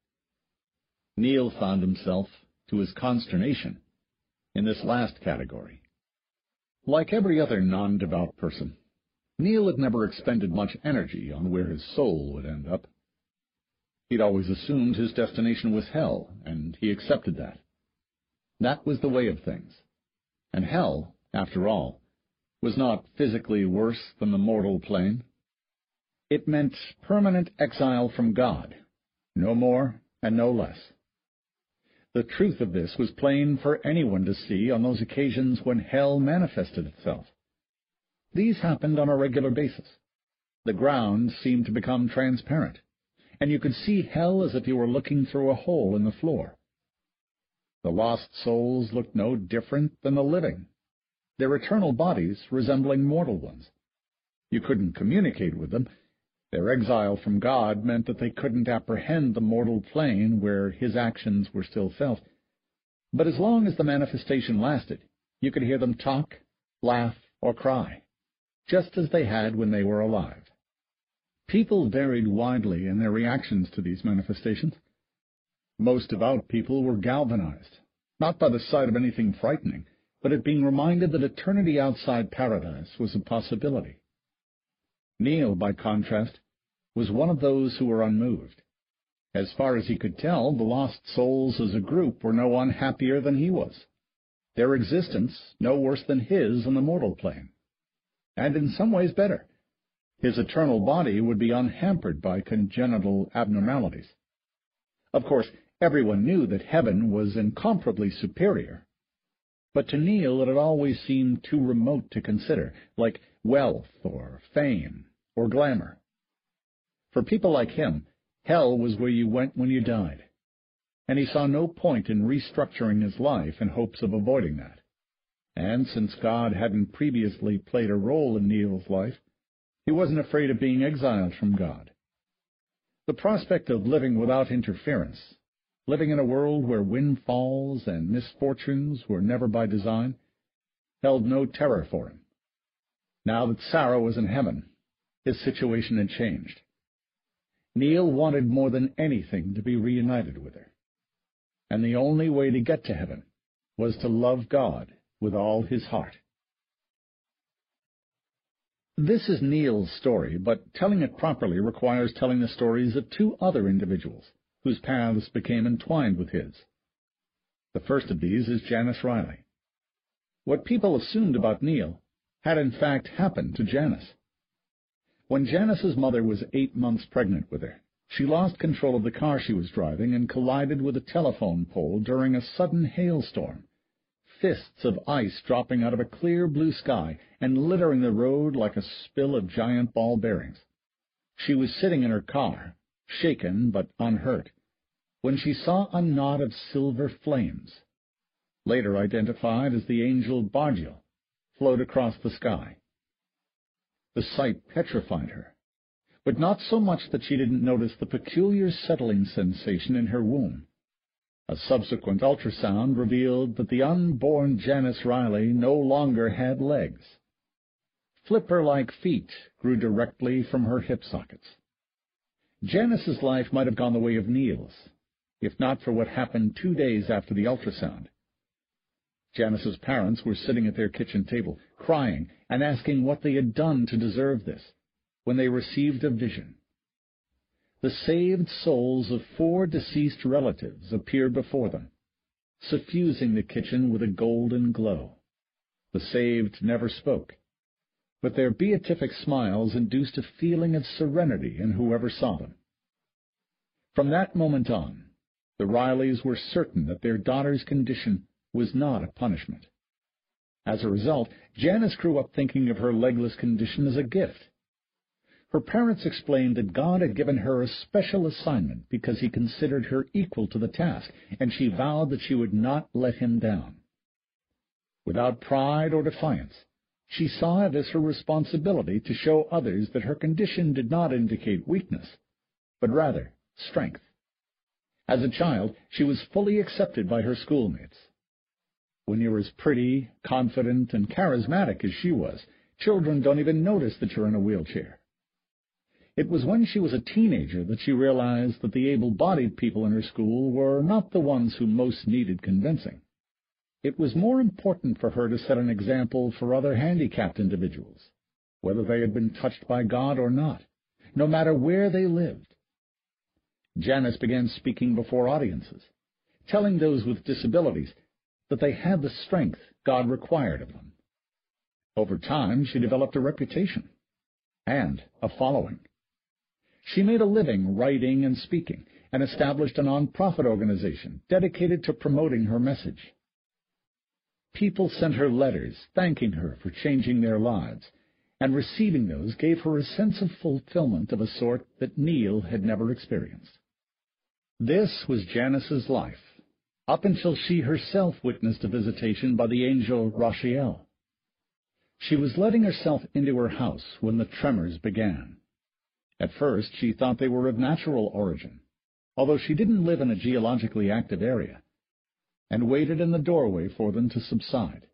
Neil found himself, to his consternation, in this last category. Like every other non-devout person, Neil had never expended much energy on where his soul would end up. He'd always assumed his destination was hell, and he accepted that. That was the way of things. And hell, after all, was not physically worse than the mortal plane. It meant permanent exile from God, no more and no less. The truth of this was plain for anyone to see on those occasions when hell manifested itself. These happened on a regular basis. The ground seemed to become transparent, and you could see hell as if you were looking through a hole in the floor. The lost souls looked no different than the living, their eternal bodies resembling mortal ones. You couldn't communicate with them. Their exile from God meant that they couldn't apprehend the mortal plane where his actions were still felt. But as long as the manifestation lasted, you could hear them talk, laugh, or cry, just as they had when they were alive. People varied widely in their reactions to these manifestations. Most devout people were galvanized, not by the sight of anything frightening, but at being reminded that eternity outside paradise was a possibility. Neil, by contrast, was one of those who were unmoved. As far as he could tell, the lost souls as a group were no one happier than he was, their existence no worse than his on the mortal plane, and in some ways better. His eternal body would be unhampered by congenital abnormalities. Of course, everyone knew that heaven was incomparably superior, but to Neil it had always seemed too remote to consider, like wealth or fame or glamour. For people like him, hell was where you went when you died, and he saw no point in restructuring his life in hopes of avoiding that. And since God hadn't previously played a role in Neil's life, he wasn't afraid of being exiled from God. The prospect of living without interference, living in a world where windfalls and misfortunes were never by design, held no terror for him. Now that Sarah was in heaven, his situation had changed. Neil wanted more than anything to be reunited with her, and the only way to get to heaven was to love God with all his heart. This is Neil's story, but telling it properly requires telling the stories of two other individuals whose paths became entwined with his. The first of these is Janice Riley. What people assumed about Neil had in fact happened to Janice. When Janice's mother was eight months pregnant with her, she lost control of the car she was driving and collided with a telephone pole during a sudden hailstorm, fists of ice dropping out of a clear blue sky and littering the road like a spill of giant ball bearings. She was sitting in her car, shaken but unhurt, when she saw a knot of silver flames, later identified as the angel Bargiel, float across the sky. The sight petrified her, but not so much that she didn't notice the peculiar settling sensation in her womb. A subsequent ultrasound revealed that the unborn Janice Riley no longer had legs. Flipper-like feet grew directly from her hip sockets. Janice's life might have gone the way of Neil's, if not for what happened two days after the ultrasound. Janice's parents were sitting at their kitchen table, crying and asking what they had done to deserve this, when they received a vision. The saved souls of four deceased relatives appeared before them, suffusing the kitchen with a golden glow. The saved never spoke, but their beatific smiles induced a feeling of serenity in whoever saw them. From that moment on, the Rileys were certain that their daughter's condition was not a punishment. As a result, Janice grew up thinking of her legless condition as a gift. Her parents explained that God had given her a special assignment because he considered her equal to the task, and she vowed that she would not let him down. Without pride or defiance, she saw it as her responsibility to show others that her condition did not indicate weakness, but rather strength. As a child, she was fully accepted by her schoolmates. When you're as pretty, confident, and charismatic as she was, children don't even notice that you're in a wheelchair. It was when she was a teenager that she realized that the able-bodied people in her school were not the ones who most needed convincing. It was more important for her to set an example for other handicapped individuals, whether they had been touched by God or not, no matter where they lived. Janice began speaking before audiences, telling those with disabilities that they had the strength God required of them. Over time, she developed a reputation and a following. She made a living writing and speaking, and established a non-profit organization dedicated to promoting her message. People sent her letters thanking her for changing their lives, and receiving those gave her a sense of fulfillment of a sort that Neil had never experienced. This was Janice's life, up until she herself witnessed a visitation by the angel Rachiel. She was letting herself into her house when the tremors began. At first, she thought they were of natural origin, although she didn't live in a geologically active area, and waited in the doorway for them to subside.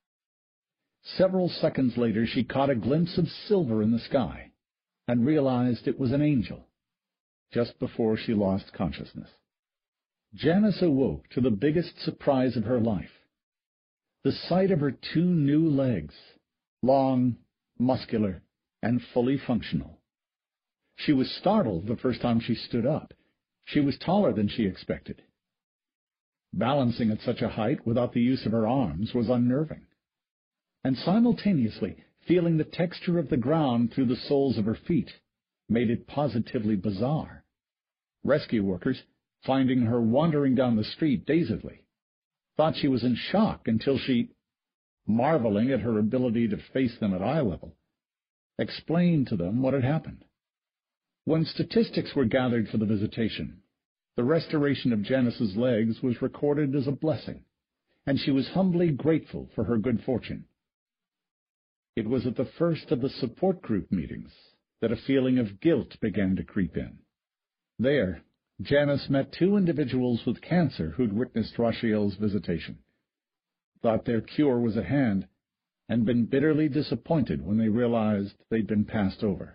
Several seconds later, she caught a glimpse of silver in the sky and realized it was an angel, just before she lost consciousness. Janice awoke to the biggest surprise of her life, the sight of her two new legs, long, muscular, and fully functional. She was startled the first time she stood up. She was taller than she expected. Balancing at such a height without the use of her arms was unnerving. And simultaneously, feeling the texture of the ground through the soles of her feet made it positively bizarre. Rescue workers, finding her wandering down the street dazedly, thought she was in shock until she, marveling at her ability to face them at eye level, explained to them what had happened. When statistics were gathered for the visitation, the restoration of Janice's legs was recorded as a blessing, and she was humbly grateful for her good fortune. It was at the first of the support group meetings that a feeling of guilt began to creep in. There, Janice met two individuals with cancer who'd witnessed Rachiel's visitation, thought their cure was at hand, and been bitterly disappointed when they realized they'd been passed over.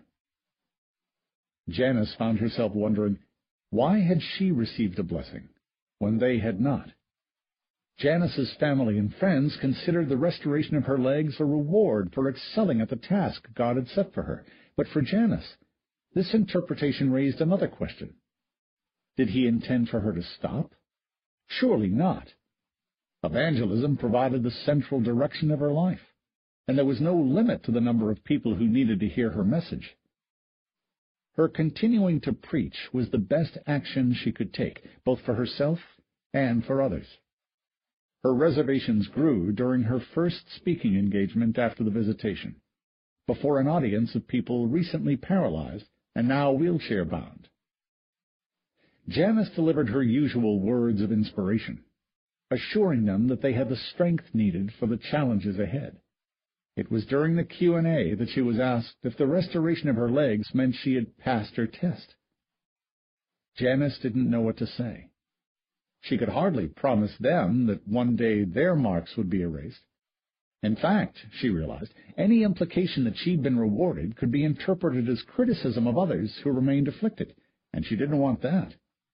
Janice found herself wondering, why had she received a blessing when they had not? Janice's family and friends considered the restoration of her legs a reward for excelling at the task God had set for her. But for Janice, this interpretation raised another question. Did he intend for her to stop? Surely not. Evangelism provided the central direction of her life, and there was no limit to the number of people who needed to hear her message. Her continuing to preach was the best action she could take, both for herself and for others. Her reservations grew during her first speaking engagement after the visitation, before an audience of people recently paralyzed and now wheelchair-bound. Janice delivered her usual words of inspiration, assuring them that they had the strength needed for the challenges ahead. It was during the Q and A that she was asked if the restoration of her legs meant she had passed her test. Janice didn't know what to say. She could hardly promise them that one day their marks would be erased. In fact, she realized, any implication that she'd been rewarded could be interpreted as criticism of others who remained afflicted, and she didn't want that.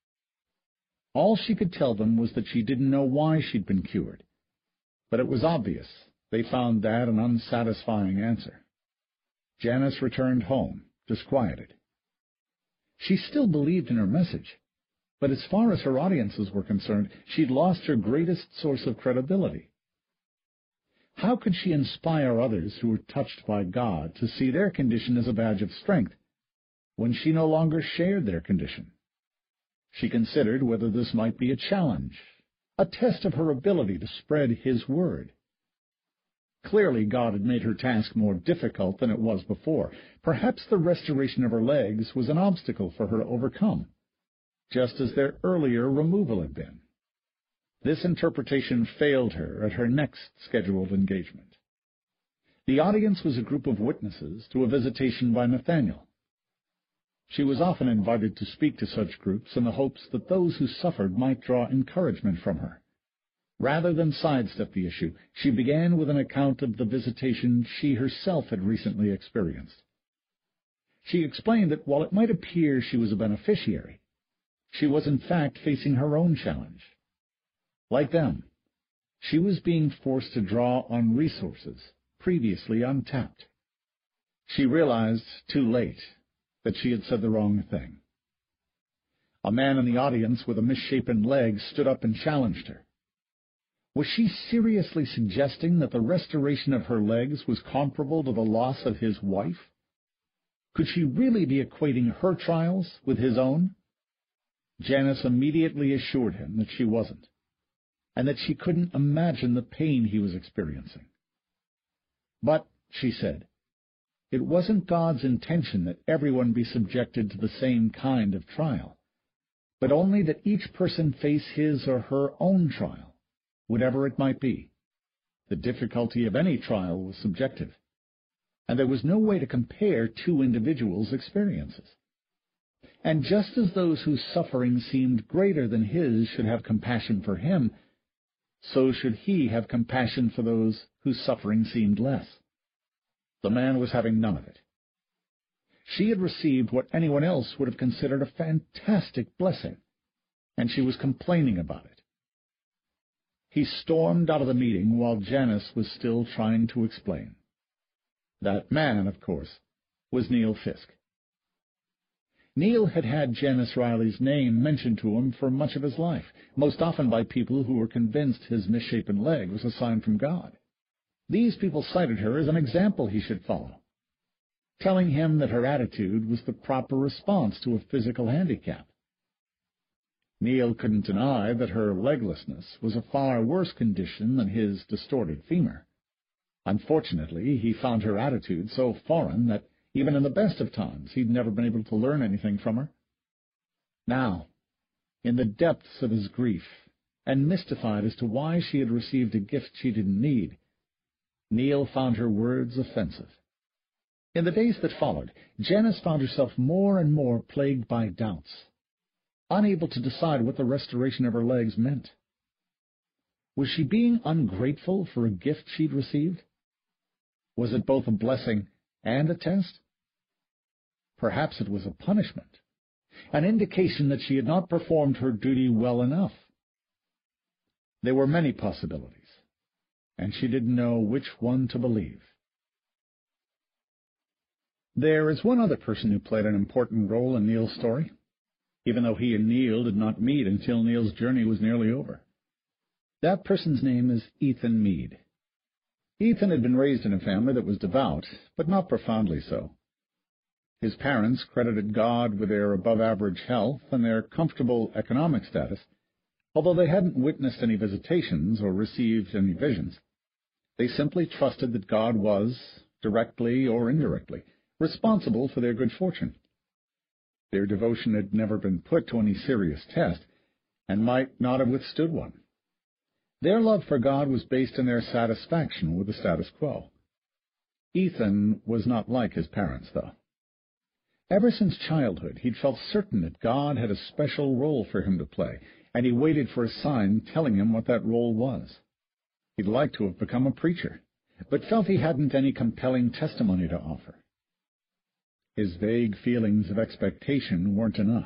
All she could tell them was that she didn't know why she'd been cured, but it was obvious they found that an unsatisfying answer. Janice returned home, disquieted. She still believed in her message, but as far as her audiences were concerned, she'd lost her greatest source of credibility. How could she inspire others who were touched by God to see their condition as a badge of strength when she no longer shared their condition? She considered whether this might be a challenge, a test of her ability to spread His word. Clearly, God had made her task more difficult than it was before. Perhaps the restoration of her legs was an obstacle for her to overcome, just as their earlier removal had been. This interpretation failed her at her next scheduled engagement. The audience was a group of witnesses to a visitation by Nathaniel. She was often invited to speak to such groups in the hopes that those who suffered might draw encouragement from her. Rather than sidestep the issue, she began with an account of the visitation she herself had recently experienced. She explained that while it might appear she was a beneficiary, she was in fact facing her own challenge. Like them, she was being forced to draw on resources previously untapped. She realized too late that she had said the wrong thing. A man in the audience with a misshapen leg stood up and challenged her. Was she seriously suggesting that the restoration of her legs was comparable to the loss of his wife? Could she really be equating her trials with his own? Janice immediately assured him that she wasn't, and that she couldn't imagine the pain he was experiencing. But, she said, it wasn't God's intention that everyone be subjected to the same kind of trial, but only that each person face his or her own trial, whatever it might be. The difficulty of any trial was subjective, and there was no way to compare two individuals' experiences. And just as those whose suffering seemed greater than his should have compassion for him, so should he have compassion for those whose suffering seemed less. The man was having none of it. She had received what anyone else would have considered a fantastic blessing, and she was complaining about it. He stormed out of the meeting while Janice was still trying to explain. That man, of course, was Neil Fisk. Neil had had Janice Riley's name mentioned to him for much of his life, most often by people who were convinced his misshapen leg was a sign from God. These people cited her as an example he should follow, telling him that her attitude was the proper response to a physical handicap. Neil couldn't deny that her leglessness was a far worse condition than his distorted femur. Unfortunately, he found her attitude so foreign that even in the best of times he'd never been able to learn anything from her. Now, in the depths of his grief, and mystified as to why she had received a gift she didn't need, Neil found her words offensive. In the days that followed, Janice found herself more and more plagued by doubts, unable to decide what the restoration of her legs meant. Was she being ungrateful for a gift she'd received? Was it both a blessing and a test? Perhaps it was a punishment, an indication that she had not performed her duty well enough. There were many possibilities, and she didn't know which one to believe. There is one other person who played an important role in Neil's story, even though he and Neil did not meet until Neil's journey was nearly over. That person's name is Ethan Mead. Ethan had been raised in a family that was devout, but not profoundly so. His parents credited God with their above-average health and their comfortable economic status, although they hadn't witnessed any visitations or received any visions. They simply trusted that God was, directly or indirectly, responsible for their good fortune. Their devotion had never been put to any serious test, and might not have withstood one. Their love for God was based on their satisfaction with the status quo. Ethan was not like his parents, though. Ever since childhood, he'd felt certain that God had a special role for him to play, and he waited for a sign telling him what that role was. He'd liked to have become a preacher, but felt he hadn't any compelling testimony to offer. His vague feelings of expectation weren't enough.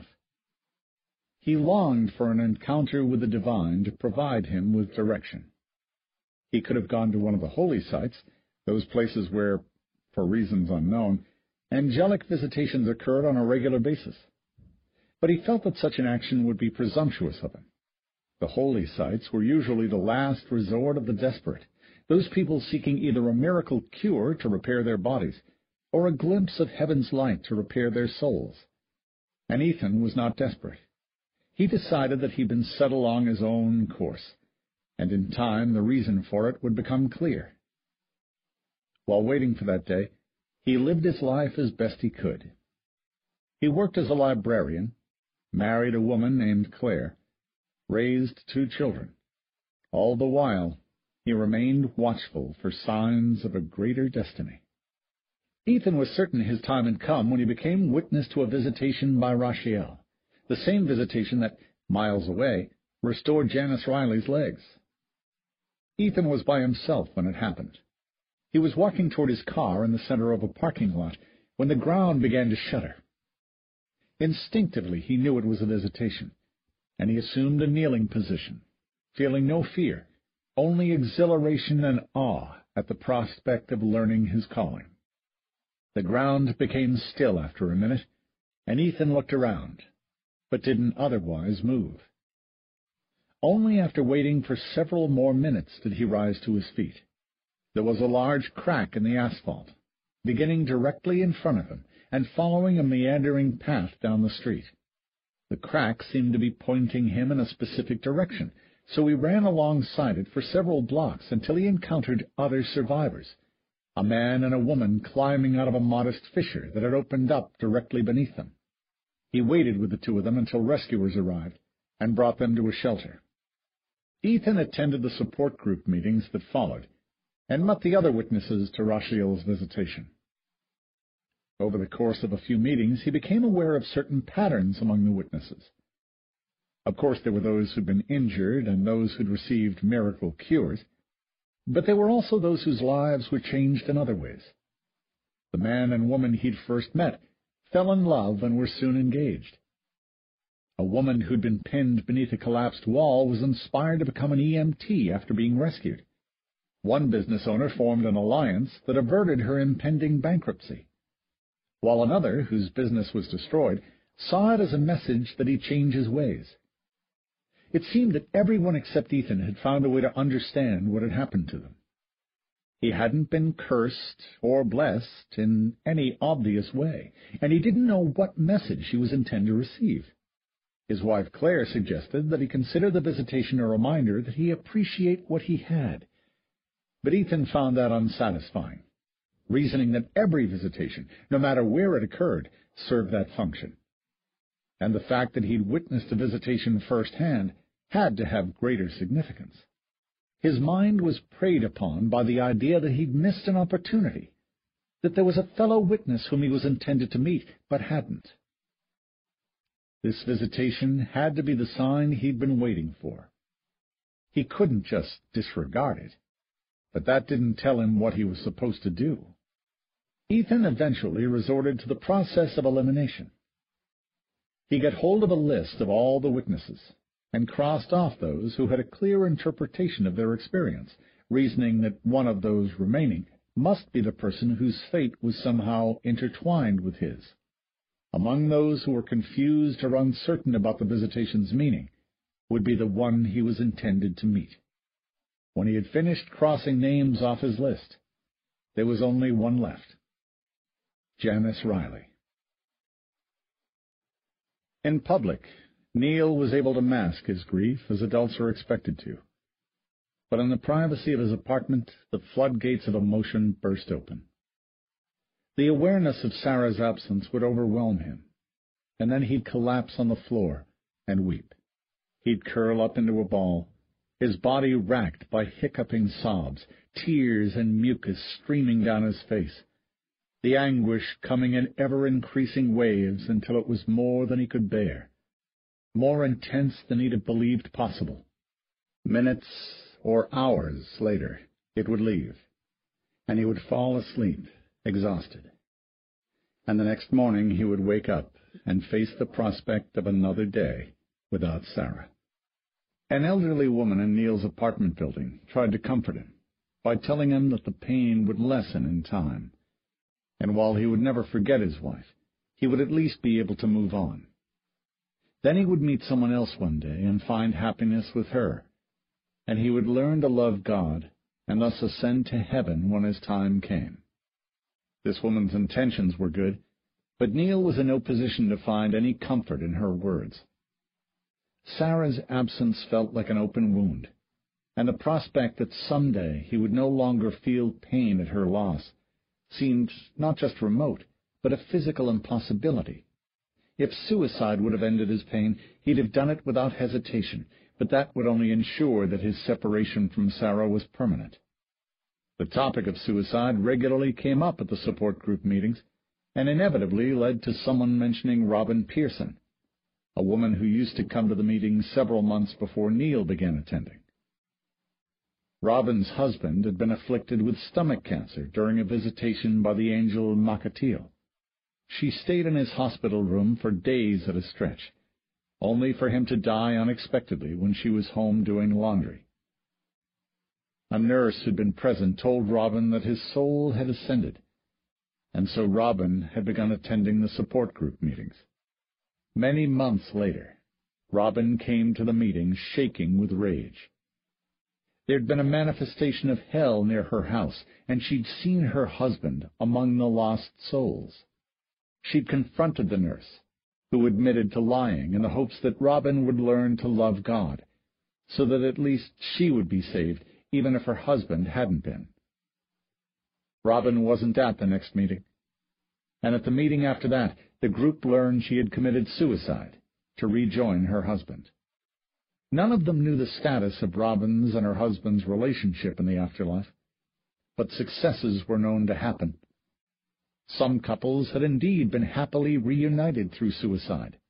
He longed for an encounter with the divine to provide him with direction. He could have gone to one of the holy sites, those places where, for reasons unknown, angelic visitations occurred on a regular basis. But he felt that such an action would be presumptuous of him. The holy sites were usually the last resort of the desperate, those people seeking either a miracle cure to repair their bodies, or a glimpse of heaven's light to repair their souls. And Ethan was not desperate. He decided that he'd been set along his own course, and in time the reason for it would become clear. While waiting for that day, he lived his life as best he could. He worked as a librarian, married a woman named Claire, raised two children. All the while, he remained watchful for signs of a greater destiny. Ethan was certain his time had come when he became witness to a visitation by Rachiel, the same visitation that, miles away, restored Janice Riley's legs. Ethan was by himself when it happened. He was walking toward his car in the center of a parking lot when the ground began to shudder. Instinctively he knew it was a visitation, and he assumed a kneeling position, feeling no fear, only exhilaration and awe at the prospect of learning his calling. The ground became still after a minute, and Ethan looked around, but didn't otherwise move. Only after waiting for several more minutes did he rise to his feet. There was a large crack in the asphalt, beginning directly in front of him and following a meandering path down the street. The crack seemed to be pointing him in a specific direction, so he ran alongside it for several blocks until he encountered other survivors, a man and a woman climbing out of a modest fissure that had opened up directly beneath them. He waited with the two of them until rescuers arrived and brought them to a shelter. Ethan attended the support group meetings that followed, and met the other witnesses to Rachiel's visitation. Over the course of a few meetings, he became aware of certain patterns among the witnesses. Of course, there were those who'd been injured and those who'd received miracle cures, but there were also those whose lives were changed in other ways. The man and woman he'd first met fell in love and were soon engaged. A woman who'd been pinned beneath a collapsed wall was inspired to become an E M T after being rescued. One business owner formed an alliance that averted her impending bankruptcy, while another, whose business was destroyed, saw it as a message that he change his ways. It seemed that everyone except Ethan had found a way to understand what had happened to them. He hadn't been cursed or blessed in any obvious way, and he didn't know what message he was intended to receive. His wife Claire suggested that he consider the visitation a reminder that he appreciate what he had, but Ethan found that unsatisfying, reasoning that every visitation, no matter where it occurred, served that function. And the fact that he'd witnessed a visitation firsthand had to have greater significance. His mind was preyed upon by the idea that he'd missed an opportunity, that there was a fellow witness whom he was intended to meet, but hadn't. This visitation had to be the sign he'd been waiting for. He couldn't just disregard it, but that didn't tell him what he was supposed to do. Ethan eventually resorted to the process of elimination. He got hold of a list of all the witnesses, and crossed off those who had a clear interpretation of their experience, reasoning that one of those remaining must be the person whose fate was somehow intertwined with his. Among those who were confused or uncertain about the visitation's meaning would be the one he was intended to meet. When he had finished crossing names off his list, there was only one left: Janice Riley. In public, Neil was able to mask his grief as adults are expected to. But in the privacy of his apartment, the floodgates of emotion burst open. The awareness of Sarah's absence would overwhelm him, and then he'd collapse on the floor and weep. He'd curl up into a ball, his body racked by hiccuping sobs, tears and mucus streaming down his face, the anguish coming in ever-increasing waves until it was more than he could bear, more intense than he'd have believed possible. Minutes or hours later, it would leave, and he would fall asleep, exhausted. And the next morning he would wake up and face the prospect of another day without Sarah. An elderly woman in Neil's apartment building tried to comfort him by telling him that the pain would lessen in time, and while he would never forget his wife, he would at least be able to move on. Then he would meet someone else one day and find happiness with her, and he would learn to love God and thus ascend to heaven when his time came. This woman's intentions were good, but Neil was in no position to find any comfort in her words. Sarah's absence felt like an open wound, and the prospect that someday he would no longer feel pain at her loss seemed not just remote, but a physical impossibility. If suicide would have ended his pain, he'd have done it without hesitation, but that would only ensure that his separation from Sarah was permanent. The topic of suicide regularly came up at the support group meetings, and inevitably led to someone mentioning Robin Pearson, a woman who used to come to the meetings several months before Neil began attending. Robin's husband had been afflicted with stomach cancer during a visitation by the angel Makatiel. She stayed in his hospital room for days at a stretch, only for him to die unexpectedly when she was home doing laundry. A nurse who'd been present told Robin that his soul had ascended, and so Robin had begun attending the support group meetings. Many months later, Robin came to the meeting shaking with rage. There'd been a manifestation of hell near her house, and she'd seen her husband among the lost souls. She'd confronted the nurse, who admitted to lying in the hopes that Robin would learn to love God, so that at least she would be saved, even if her husband hadn't been. Robin wasn't at the next meeting, and at the meeting after that, the group learned she had committed suicide to rejoin her husband. None of them knew the status of Robin's and her husband's relationship in the afterlife, but successes were known to happen. Some couples had indeed been happily reunited through suicide,